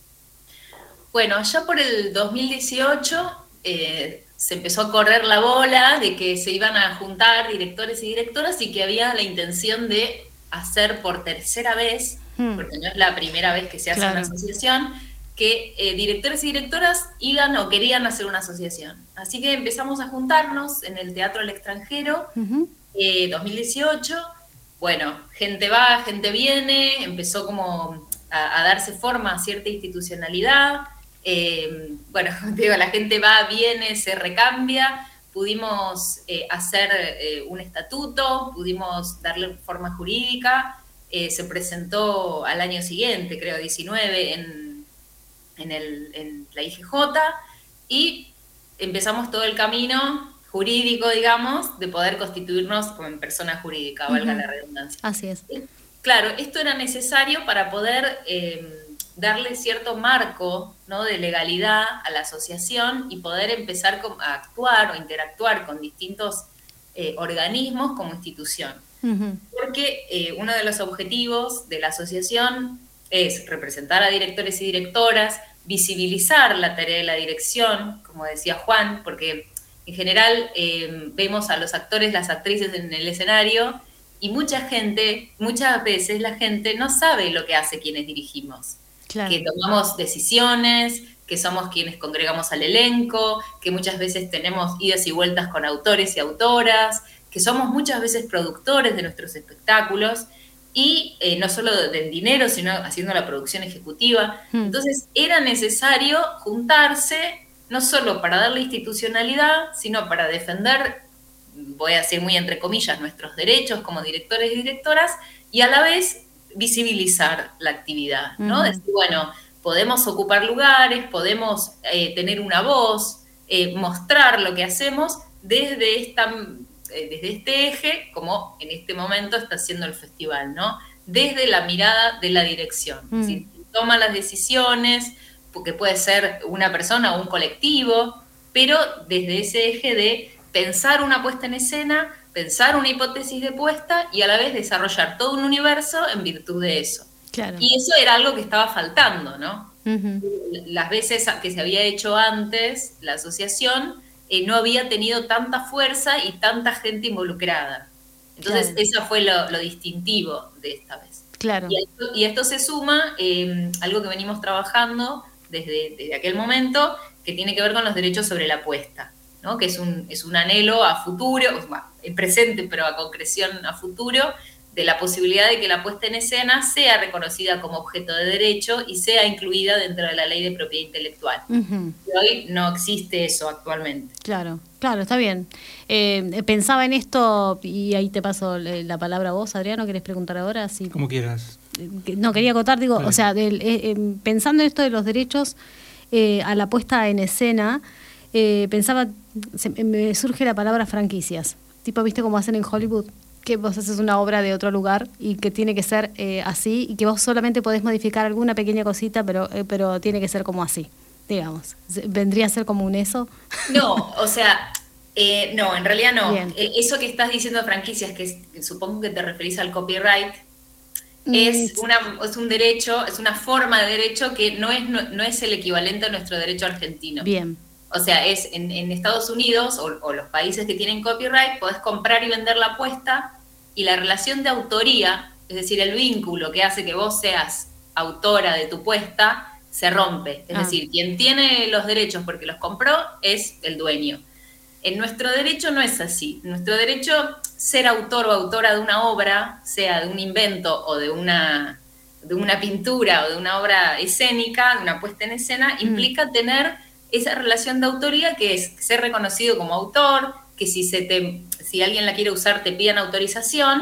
Bueno, ya por el dos mil dieciocho eh, se empezó a correr la bola de que se iban a juntar directores y directoras y que había la intención de hacer por tercera vez, hmm. porque no es la primera vez que se hace claro. una asociación, que eh, directores y directoras iban o querían hacer una asociación. Así que empezamos a juntarnos en el Teatro del Extranjero, uh-huh. eh, dos mil dieciocho. Bueno, gente va, gente viene, empezó como a, a darse forma a cierta institucionalidad. Eh, bueno, digo, la gente va, viene, se recambia, pudimos eh, hacer eh, un estatuto, pudimos darle forma jurídica, eh, se presentó al año siguiente, creo, diecinueve, en, en, el, en la I G J, y empezamos todo el camino jurídico, digamos, de poder constituirnos como en persona jurídica, uh-huh. valga la redundancia. Así es. Claro, esto era necesario para poder... Eh, darle cierto marco, ¿no?, de legalidad a la asociación y poder empezar a actuar o interactuar con distintos eh, organismos como institución. Uh-huh. Porque eh, uno de los objetivos de la asociación es representar a directores y directoras, visibilizar la tarea de la dirección, como decía Juan, porque en general eh, vemos a los actores, las actrices en el escenario y mucha gente, muchas veces la gente no sabe lo que hace quienes dirigimos. Claro. Que tomamos decisiones, que somos quienes congregamos al elenco, que muchas veces tenemos idas y vueltas con autores y autoras, que somos muchas veces productores de nuestros espectáculos, y eh, no solo del dinero, sino haciendo la producción ejecutiva. Hmm. Entonces era necesario juntarse, no solo para darle institucionalidad, sino para defender, voy a decir muy entre comillas, nuestros derechos como directores y directoras, y a la vez visibilizar la actividad, ¿no? Uh-huh. Decir, bueno, podemos ocupar lugares, podemos eh, tener una voz, eh, mostrar lo que hacemos desde, esta, eh, desde este eje, como en este momento está haciendo el festival, ¿no? Desde la mirada de la dirección. Uh-huh. Es decir, toma las decisiones, que puede ser una persona o un colectivo, pero desde ese eje de pensar una puesta en escena, pensar una hipótesis de puesta y a la vez desarrollar todo un universo en virtud de eso. Claro. Y eso era algo que estaba faltando, ¿no? Uh-huh. Las veces que se había hecho antes la asociación eh, no había tenido tanta fuerza y tanta gente involucrada. Entonces, claro. eso fue lo, lo distintivo de esta vez. Claro. Y, esto, y esto se suma eh, algo que venimos trabajando desde, desde aquel momento, que tiene que ver con los derechos sobre la puesta, ¿no? Que es un, es un anhelo a futuro, bueno, en presente, pero a concreción a futuro, de la posibilidad de que la puesta en escena sea reconocida como objeto de derecho y sea incluida dentro de la ley de propiedad intelectual. Uh-huh. Y hoy no existe eso actualmente. Claro, claro, está bien. Eh, pensaba en esto, y ahí te paso la palabra a vos, Adriano, ¿querés preguntar ahora? Sí. Como quieras. No, quería acotar, digo, vale. o sea, del, eh, eh, pensando en esto de los derechos eh, a la puesta en escena, eh, pensaba, se, me surge la palabra franquicias. Tipo, ¿viste cómo hacen en Hollywood? Que vos haces una obra de otro lugar y que tiene que ser eh, así, y que vos solamente podés modificar alguna pequeña cosita, pero eh, pero tiene que ser como así, digamos. ¿Vendría a ser como un eso? No, o sea, eh, no, en realidad no. Eh, eso que estás diciendo franquicias, que, es, que supongo que te referís al copyright, mm. es, una, es un derecho, es una forma de derecho que no es, no, no es el equivalente a nuestro derecho argentino. Bien. O sea, es en, en Estados Unidos o, o los países que tienen copyright, podés comprar y vender la apuesta, y la relación de autoría, es decir, el vínculo que hace que vos seas autora de tu puesta, se rompe. Es ah. decir, quien tiene los derechos porque los compró es el dueño. En nuestro derecho no es así. En nuestro derecho, ser autor o autora de una obra, sea de un invento o de una, de una pintura o de una obra escénica, de una puesta en escena, mm. implica tener esa relación de autoría, que es ser reconocido como autor, que si, se te, si alguien la quiere usar te pidan autorización,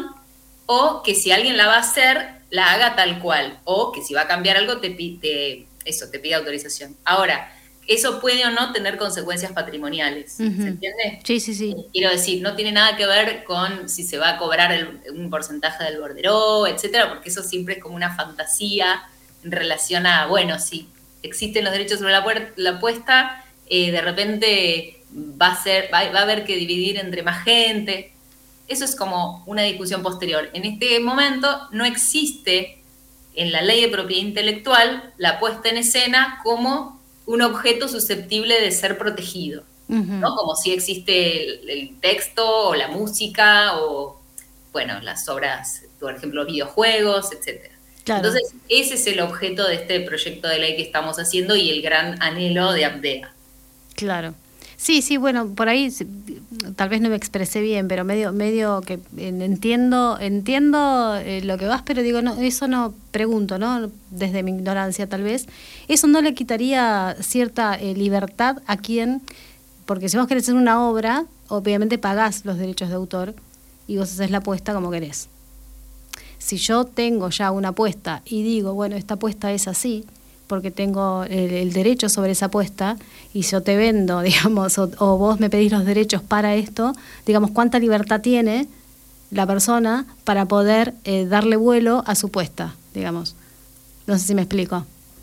o que si alguien la va a hacer, la haga tal cual, o que si va a cambiar algo te, te, eso, te pide autorización. Ahora, eso puede o no tener consecuencias patrimoniales, uh-huh. ¿se entiende? Sí, sí, sí. Quiero decir, no tiene nada que ver con si se va a cobrar el, un porcentaje del borderó, etcétera, porque eso siempre es como una fantasía en relación a, bueno, si existen los derechos sobre la, puer- la apuesta, eh, de repente va a ser, va, va a haber que dividir entre más gente. Eso es como una discusión posterior. En este momento no existe en la ley de propiedad intelectual la puesta en escena como un objeto susceptible de ser protegido, uh-huh. ¿no? Como si existe el, el texto o la música o, bueno, las obras, por ejemplo, los videojuegos, etcétera. Claro. Entonces, ese es el objeto de este proyecto de ley que estamos haciendo y el gran anhelo de APDEA. Claro. Sí, sí, bueno, por ahí tal vez no me expresé bien, pero medio medio que entiendo entiendo eh, lo que vas, pero digo, no, eso no pregunto, ¿no? Desde mi ignorancia tal vez. Eso no le quitaría cierta eh, libertad a quien, porque si vos querés hacer una obra, obviamente pagás los derechos de autor y vos haces la apuesta como querés. Si yo tengo ya una apuesta y digo, bueno, esta apuesta es así, porque tengo el, el derecho sobre esa apuesta, y yo te vendo, digamos, o, o vos me pedís los derechos para esto, digamos, ¿cuánta libertad tiene la persona para poder eh, darle vuelo a su apuesta, digamos? No sé si me explico.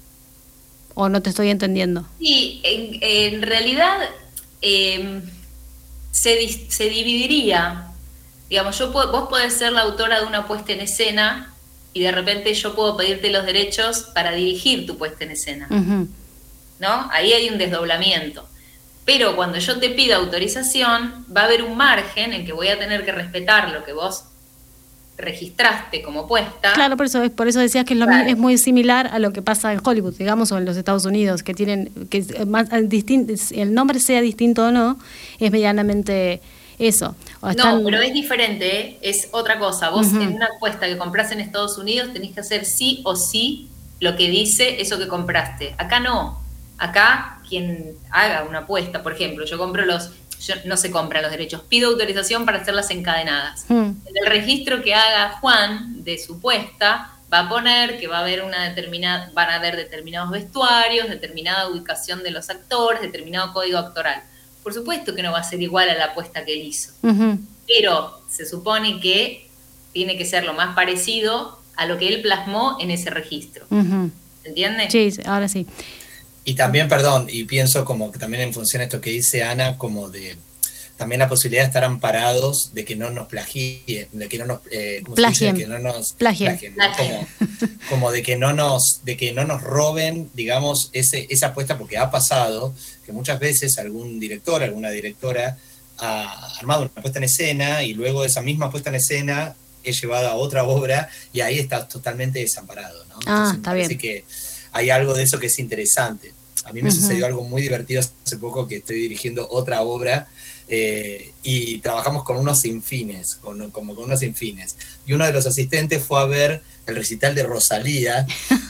¿O no te estoy entendiendo? Sí, en, en realidad eh, se, se dividiría. Digamos, yo puedo, vos podés ser la autora de una puesta en escena y de repente yo puedo pedirte los derechos para dirigir tu puesta en escena, uh-huh. ¿no? Ahí hay un desdoblamiento. Pero cuando yo te pido autorización, va a haber un margen en que voy a tener que respetar lo que vos registraste como puesta. Claro, por eso, por eso decías que es, lo, claro. es muy similar a lo que pasa en Hollywood, digamos, o en los Estados Unidos, que tienen, que más, el nombre sea distinto o no, es medianamente eso. O están... No, pero es diferente, ¿eh? Es otra cosa. Vos uh-huh. en una apuesta que compras en Estados Unidos tenés que hacer sí o sí lo que dice eso que compraste. Acá no. Acá quien haga una apuesta, por ejemplo, yo compro los, yo, no se compran los derechos, pido autorización para hacerlas encadenadas. Uh-huh. En el registro que haga Juan de su apuesta va a poner que va a haber una determinada, van a haber determinados vestuarios, determinada ubicación de los actores, determinado código actoral. Por supuesto que no va a ser igual a la apuesta que él hizo, uh-huh. pero se supone que tiene que ser lo más parecido a lo que él plasmó en ese registro. Uh-huh. ¿Se entiende? Sí, ahora sí. Y también, perdón, y pienso como que también en función de esto que dice Ana, como de también la posibilidad de estar amparados, de que no nos plagien, de que no nos eh, ¿cómo se dice? Que no nos plagien, plagien, ¿no? como, como de que no nos, de que no nos roben, digamos, ese, esa apuesta, porque ha pasado que muchas veces algún director, alguna directora ha armado una puesta en escena y luego esa misma puesta en escena es llevada a otra obra y ahí está totalmente desamparado, ¿no? Entonces, ah, me está parece bien. que hay algo de eso que es interesante. A mí me Ujú. sucedió algo muy divertido hace poco, que estoy dirigiendo otra obra eh, y trabajamos con unos sinfines, con, como con unos sinfines. Y uno de los asistentes fue a ver el recital de Rosalía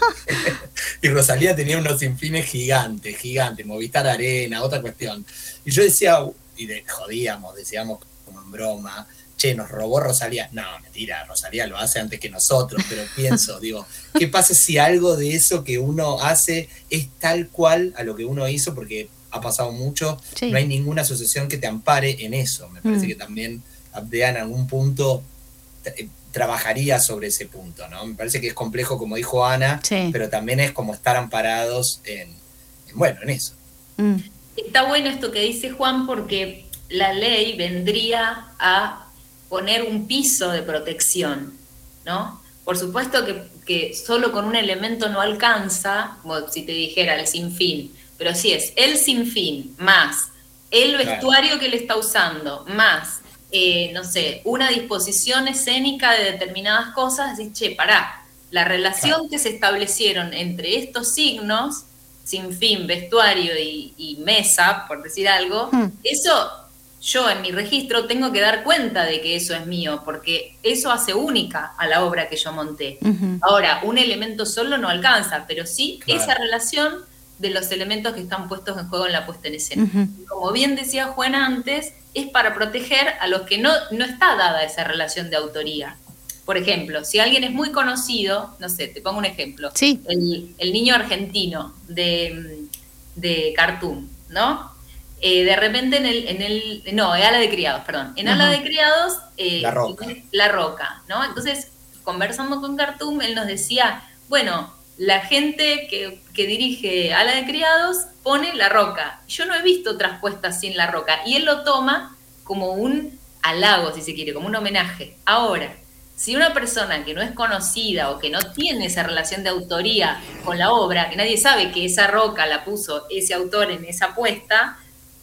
y Rosalía tenía unos sinfines gigantes, gigantes, Movistar Arena, otra cuestión. Y yo decía, y de, jodíamos, decíamos como en broma, che, nos robó Rosalía. No, mentira, Rosalía lo hace antes que nosotros, pero pienso, digo, ¿qué pasa si algo de eso que uno hace es tal cual a lo que uno hizo? Porque ha pasado mucho, Sí. no hay ninguna asociación que te ampare en eso. Me parece Mm. que también Abdea en algún punto eh, trabajaría sobre ese punto, ¿no? Me parece que es complejo, como dijo Ana, Sí. pero también es como estar amparados en, en bueno, en eso. Mm. Está bueno esto que dice Juan, porque la ley vendría a poner un piso de protección, ¿no? Por supuesto que, que solo con un elemento no alcanza, como si te dijera el sinfín, pero si es el sinfín más el Claro. vestuario que le está usando, más, eh, no sé, una disposición escénica de determinadas cosas, decís, che, pará, la relación Claro. que se establecieron entre estos signos, sinfín, vestuario y, y mesa, por decir algo, Hmm. eso yo en mi registro tengo que dar cuenta de que eso es mío, porque eso hace única a la obra que yo monté. Ujú. Ahora, un elemento solo no alcanza, pero sí Claro. esa relación de los elementos que están puestos en juego en la puesta en escena. Ujú. Como bien decía Juan antes, es para proteger a los que no, no está dada esa relación de autoría. Por ejemplo, si alguien es muy conocido, no sé, te pongo un ejemplo, Sí. el, el niño argentino de, de Cartoon, ¿no? Eh, de repente en el, en el, no, en Ala de Criados, perdón, en Ala Ajá. de Criados, eh, La Roca. La Roca, ¿no? Entonces, conversando con Cartoon, él nos decía, bueno, la gente que, que dirige Ala de Criados pone La Roca. Yo no he visto otras puestas sin La Roca, y él lo toma como un halago, si se quiere, como un homenaje. Ahora, si una persona que no es conocida o que no tiene esa relación de autoría con la obra, que nadie sabe que esa roca la puso ese autor en esa puesta,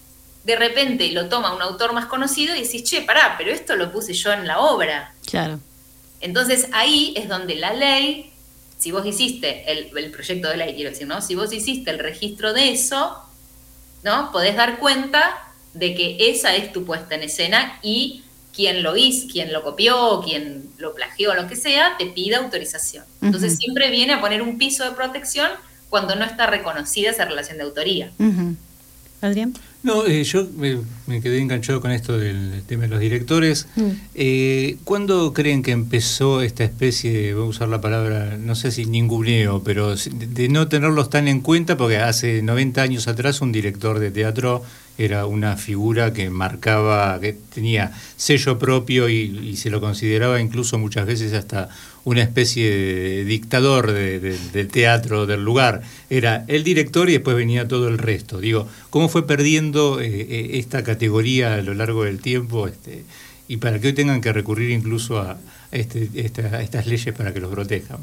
de repente lo toma un autor más conocido y decís, che, pará, pero esto lo puse yo en la obra. Claro. Entonces ahí es donde la ley, si vos hiciste el, el proyecto de ley, quiero decir, ¿no? Si vos hiciste el registro de eso, ¿no? Podés dar cuenta de que esa es tu puesta en escena y quien lo hizo, quien lo copió, quien lo plagió, lo que sea, te pide autorización. Entonces Ujú. siempre viene a poner un piso de protección cuando no está reconocida esa relación de autoría. Ujú. Adrián. No, eh, yo me, me quedé enganchado con esto del tema de los directores. Mm. Eh, ¿Cuándo creen que empezó esta especie de, voy a usar la palabra, no sé si ninguneo, pero de, de no tenerlos tan en cuenta? Porque hace noventa años atrás un director de teatro era una figura que marcaba, que tenía sello propio y, y se lo consideraba incluso muchas veces hasta una especie de dictador de, de, del teatro, del lugar. Era el director y después venía todo el resto. Digo, ¿cómo fue perdiendo eh, esta categoría a lo largo del tiempo? Este, y para que hoy tengan que recurrir incluso a, este, esta, a estas leyes para que los protejan.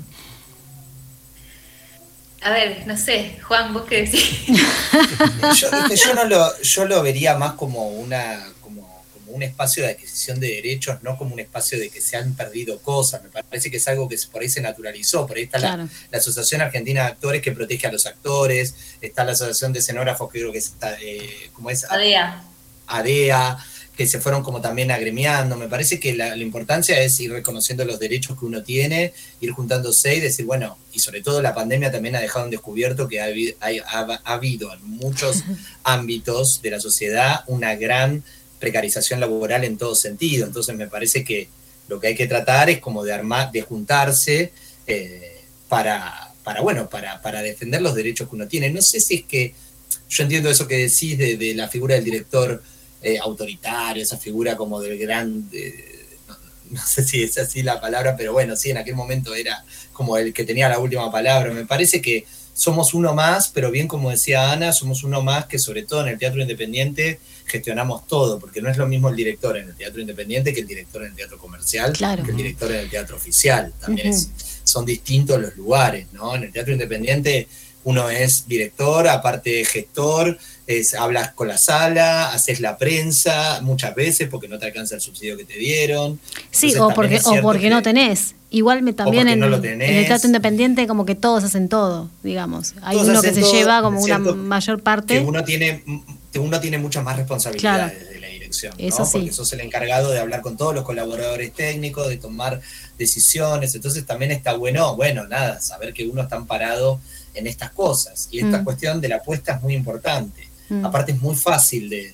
A ver, no sé, Juan, ¿vos qué decís? Yo, yo, no lo, yo lo vería más como una como, como un espacio de adquisición de derechos, no como un espacio de que se han perdido cosas. Me parece que es algo que por ahí se naturalizó. Por ahí está Claro. la, la Asociación Argentina de Actores, que protege a los actores, está la Asociación de Escenógrafos, que creo que está, eh, ¿cómo es? Adea. ADEA, que se fueron como también agremiando. Me parece que la, la importancia es ir reconociendo los derechos que uno tiene, ir juntándose y decir, bueno, y sobre todo la pandemia también ha dejado en descubierto que ha, habi- hay- ha, ha habido en muchos ámbitos de la sociedad una gran precarización laboral en todo sentido. Entonces me parece que lo que hay que tratar es como de armar, de juntarse eh, para, para, bueno, para, para defender los derechos que uno tiene. No sé si es que, yo entiendo eso que decís de, de la figura del director Eh, autoritario, esa figura como del gran, eh, no, no sé si es así la palabra, pero bueno, sí, en aquel momento era como el que tenía la última palabra. Me parece que somos uno más, pero bien como decía Ana, somos uno más que sobre todo en el teatro independiente gestionamos todo, porque no es lo mismo el director en el teatro independiente que el director en el teatro comercial, claro. que el director en el teatro oficial. También Uh-huh. es, son distintos los lugares, ¿no? En el teatro independiente uno es director, aparte gestor, es, hablas con la sala, haces la prensa muchas veces porque no te alcanza el subsidio que te dieron. Sí, Entonces, o porque, es o cierto porque que- no tenés. Igual me también porque en, no lo en tenés. el teatro independiente como que todos hacen todo, digamos. Hay Todos uno que hacen se todo, lleva como es una cierto mayor que parte. uno tiene, que uno tiene muchas más responsabilidades de la dirección, ¿no? Eso sí. Porque sos el encargado de hablar con todos los colaboradores técnicos, de tomar decisiones, entonces también está bueno, bueno, nada, saber que uno está amparado en estas cosas. Y esta Mm. cuestión de la apuesta es muy importante. Mm. Aparte es muy fácil de,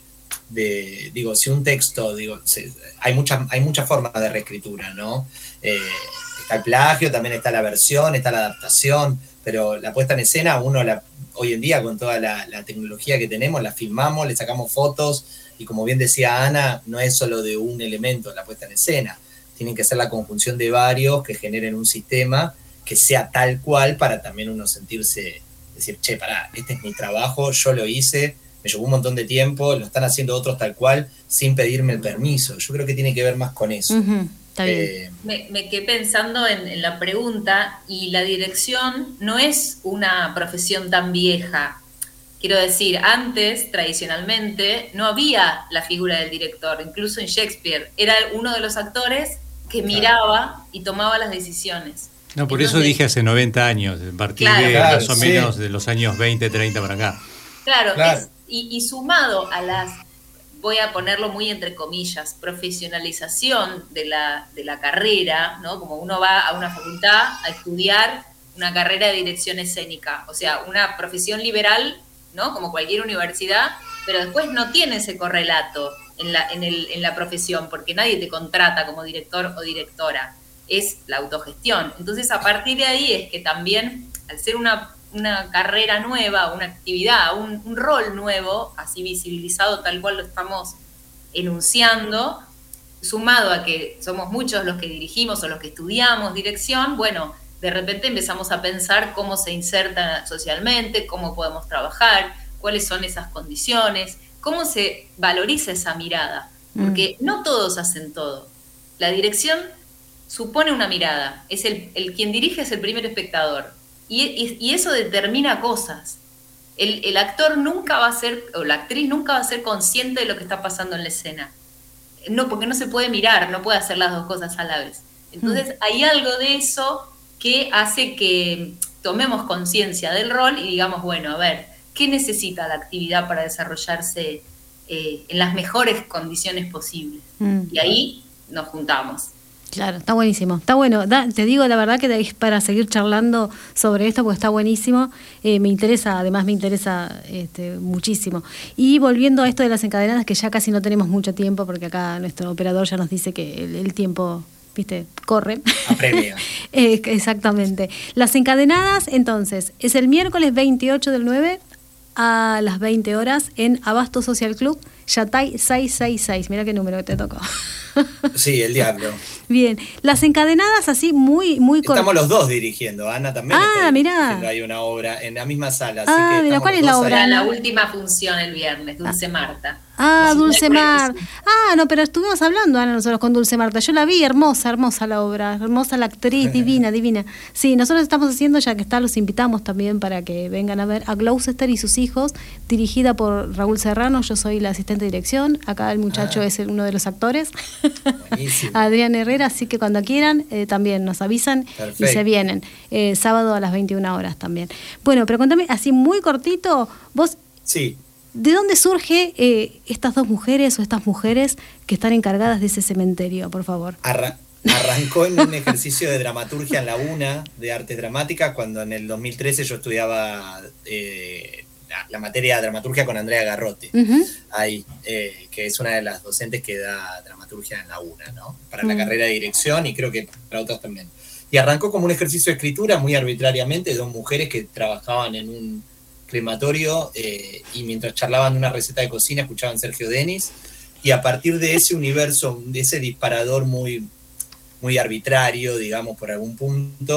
de digo, si un texto, digo, se- hay muchas hay muchas formas de reescritura, ¿no? Eh, está el plagio, también está la versión, está la adaptación, pero la puesta en escena, uno la, hoy en día con toda la, la tecnología que tenemos, la filmamos, le sacamos fotos, y como bien decía Ana, no es solo de un elemento la puesta en escena, tienen que ser la conjunción de varios que generen un sistema que sea tal cual para también uno sentirse, decir, che, pará, este es mi trabajo, yo lo hice, me llevó un montón de tiempo, lo están haciendo otros tal cual, sin pedirme el permiso. Yo creo que tiene que ver más con eso. Ujú, está bien. Eh, Me, me quedé pensando en, en la pregunta, y la dirección no es una profesión tan vieja. Quiero decir, antes, tradicionalmente, no había la figura del director, incluso en Shakespeare. Era uno de los actores que Claro. miraba y tomaba las decisiones. No, por eso Entonces, dije hace noventa años, a partir Claro. de Claro, más o sí. menos de los años veinte, treinta para acá. Claro, Claro. es- y, y sumado a las, voy a ponerlo muy entre comillas, profesionalización de la, de la carrera, ¿no? Como uno va a una facultad a estudiar una carrera de dirección escénica, o sea, una profesión liberal, ¿no? Como cualquier universidad, pero después no tiene ese correlato en la, en el, en la profesión, porque nadie te contrata como director o directora, es la autogestión. Entonces, a partir de ahí es que también, al ser una una carrera nueva, una actividad, un, un rol nuevo, así visibilizado tal cual lo estamos enunciando, sumado a que somos muchos los que dirigimos o los que estudiamos dirección, bueno, de repente empezamos a pensar cómo se inserta socialmente, cómo podemos trabajar, cuáles son esas condiciones, cómo se valoriza esa mirada, porque mm. no todos hacen todo. La dirección supone una mirada, es el, el quien dirige es el primer espectador. Y, y, y eso determina cosas. El, el actor nunca va a ser, o la actriz nunca va a ser consciente de lo que está pasando en la escena. No, porque no se puede mirar, no puede hacer las dos cosas a la vez. Entonces, mm. hay algo de eso que hace que tomemos conciencia del rol y digamos, bueno, a ver, ¿qué necesita la actividad para desarrollarse eh, en las mejores condiciones posibles? Mm. Y ahí nos juntamos. Claro, está buenísimo, está bueno. Da, te digo la verdad que es para seguir charlando sobre esto porque está buenísimo. Eh, me interesa, además me interesa este, muchísimo. Y volviendo a esto de las encadenadas, que ya casi no tenemos mucho tiempo porque acá nuestro operador ya nos dice que el, el tiempo, viste, corre. Apremia. eh, exactamente. Las encadenadas, entonces, es el miércoles veintiocho del nueve a las veinte horas en Abasto Social Club, Yatay seiscientos sesenta y seis. Mira qué número que te tocó. Sí, el diablo. Bien, las encadenadas así muy muy Estamos cort- los dos dirigiendo, Ana también. Ah, está mirá. dirigiendo ahí una obra en la misma sala. Así Ah, que mira, estamos ¿cuál los es la dos obra? ahí. La, la última función el viernes, Dulce Marta. Ah, Los Dulce Mar. miércoles. Ah, no, pero estuvimos hablando, Ana, nosotros con Dulce Marta. Yo la vi, hermosa, hermosa la obra, hermosa la actriz, divina, divina. Sí, nosotros estamos haciendo, ya que está, los invitamos también para que vengan a ver a Gloucester y sus hijos, dirigida por Raúl Serrano. Yo soy la asistente de dirección. Acá el muchacho Ah. es el- uno de los actores. Buenísimo. Adrián Herrera, así que cuando quieran eh, también nos avisan Perfecto. y se vienen. Eh, sábado a las veintiuna horas también. Bueno, pero contame, así muy cortito, vos, Sí. ¿de dónde surge eh, estas dos mujeres o estas mujeres que están encargadas de ese cementerio, por favor? Arra- arrancó en un ejercicio de dramaturgia en la UNA, de artes dramáticas, cuando en el dos mil trece yo estudiaba eh, la, la materia de dramaturgia con Andrea Garrote, Uh-huh. ahí, eh, que es una de las docentes que da dramaturgia en la UNA, ¿no? Para la Mm. carrera de dirección y creo que para otras también. Y arrancó como un ejercicio de escritura muy arbitrariamente, de dos mujeres que trabajaban en un crematorio eh, y mientras charlaban de una receta de cocina escuchaban Sergio Denis, y a partir de ese universo, de ese disparador muy, muy arbitrario, digamos, por algún punto,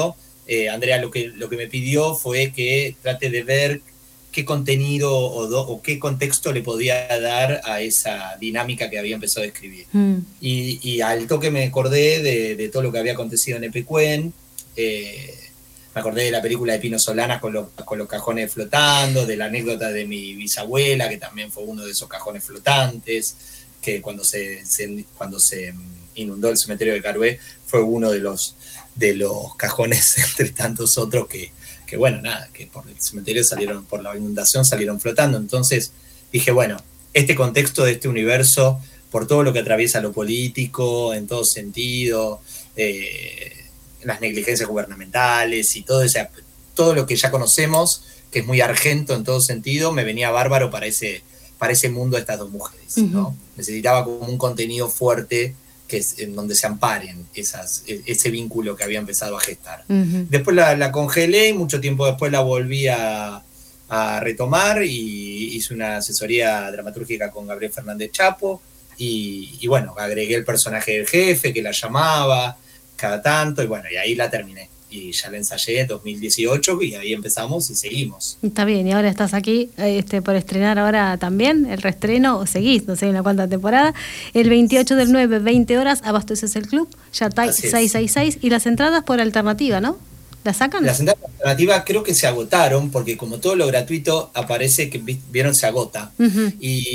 eh, Andrea lo que, lo que me pidió fue que trate de ver qué contenido o, do, o qué contexto le podía dar a esa dinámica que había empezado a escribir. Mm. Y, y al toque me acordé de, de todo lo que había acontecido en Epecuén, eh, me acordé de la película de Pino Solanas con los, con los cajones flotando, de la anécdota de mi bisabuela, que también fue uno de esos cajones flotantes, que cuando se, se, cuando se inundó el cementerio de Carué fue uno de los, de los cajones entre tantos otros que, que bueno, nada, que por el cementerio salieron, por la inundación salieron flotando. Entonces dije, bueno, este contexto de este universo, por todo lo que atraviesa lo político, en todo sentido, eh, las negligencias gubernamentales y todo, ese, todo lo que ya conocemos, que es muy argento en todo sentido, me venía bárbaro para ese, para ese mundo de estas dos mujeres, ¿no? Uh-huh. Necesitaba como un contenido fuerte que es en donde se amparen esas, ese vínculo que había empezado a gestar. Uh-huh. Después la, la congelé y mucho tiempo después la volví a, a retomar y hice una asesoría dramatúrgica con Gabriel Fernández Chapo y, y bueno, agregué el personaje del jefe que la llamaba cada tanto y bueno, y ahí la terminé. Y ya la ensayé en dos mil dieciocho y ahí empezamos y seguimos. Está bien, y ahora estás aquí este, por estrenar ahora también, el reestreno, o seguís, no sé en la cuánta temporada, el veintiocho del nueve, veinte horas, Abasteces el Club, Yatay seiscientos sesenta y seis, y las entradas por alternativa, ¿no? ¿Las sacan? Las entradas por alternativa creo que se agotaron, porque como todo lo gratuito aparece que, vieron, se agota. Uh-huh.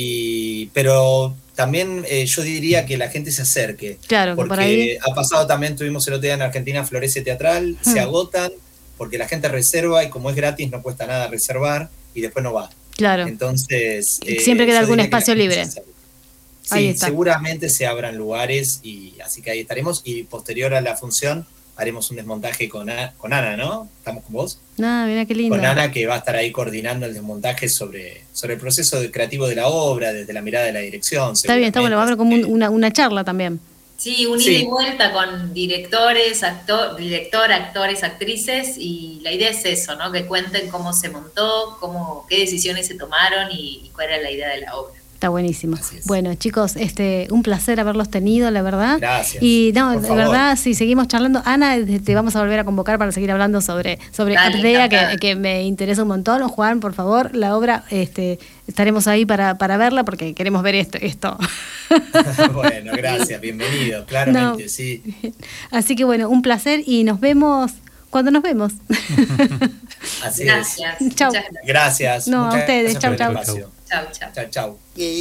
Y pero también eh, yo diría que la gente se acerque. Claro, porque por ahí ha pasado también, tuvimos el otro día en Argentina Florece Teatral, uh-huh. se agotan, porque la gente reserva y como es gratis no cuesta nada reservar y después no va. Claro. Entonces... Eh, Siempre queda algún espacio libre. Sí, seguramente se abran lugares y así que ahí estaremos y posterior a la función haremos un desmontaje con, a, con Ana, ¿no? ¿Estamos con vos? Ah, mira qué lindo. Con Ana, que va a estar ahí coordinando el desmontaje sobre, sobre el proceso creativo de la obra, desde la mirada de la dirección. Está bien, está bueno, va a haber como un, una, una charla también. Sí, un ida sí. y vuelta con directores, actor, director, actores, actrices, y la idea es eso, ¿no? Que cuenten cómo se montó, cómo, qué decisiones se tomaron y, y cuál era la idea de la obra. Está buenísimo. Bueno, chicos, este, un placer haberlos tenido, la verdad. Gracias. Y no, de verdad, si seguimos charlando, Ana, te vamos a volver a convocar para seguir hablando sobre, sobre Ardea, que, que me interesa un montón. Juan, por favor, la obra, este, estaremos ahí para, para verla porque queremos ver esto. esto. Bueno, gracias, bienvenido, claramente, no. sí. Así que bueno, un placer y nos vemos cuando nos vemos. Así gracias. Es. Chau. Gracias. No, a ustedes. Chau, chau. Chau, chau. Chau, chau.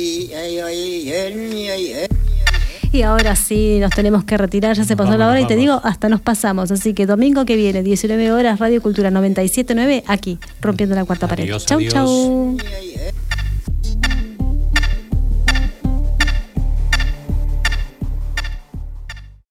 Y ahora sí, nos tenemos que retirar, ya se pasó vamos, la hora y vamos. Te digo, hasta nos pasamos. Así que domingo que viene, diecinueve horas, Radio Cultura noventa y siete punto nueve, aquí, rompiendo la cuarta adiós, pared. Chau, adiós. Chau.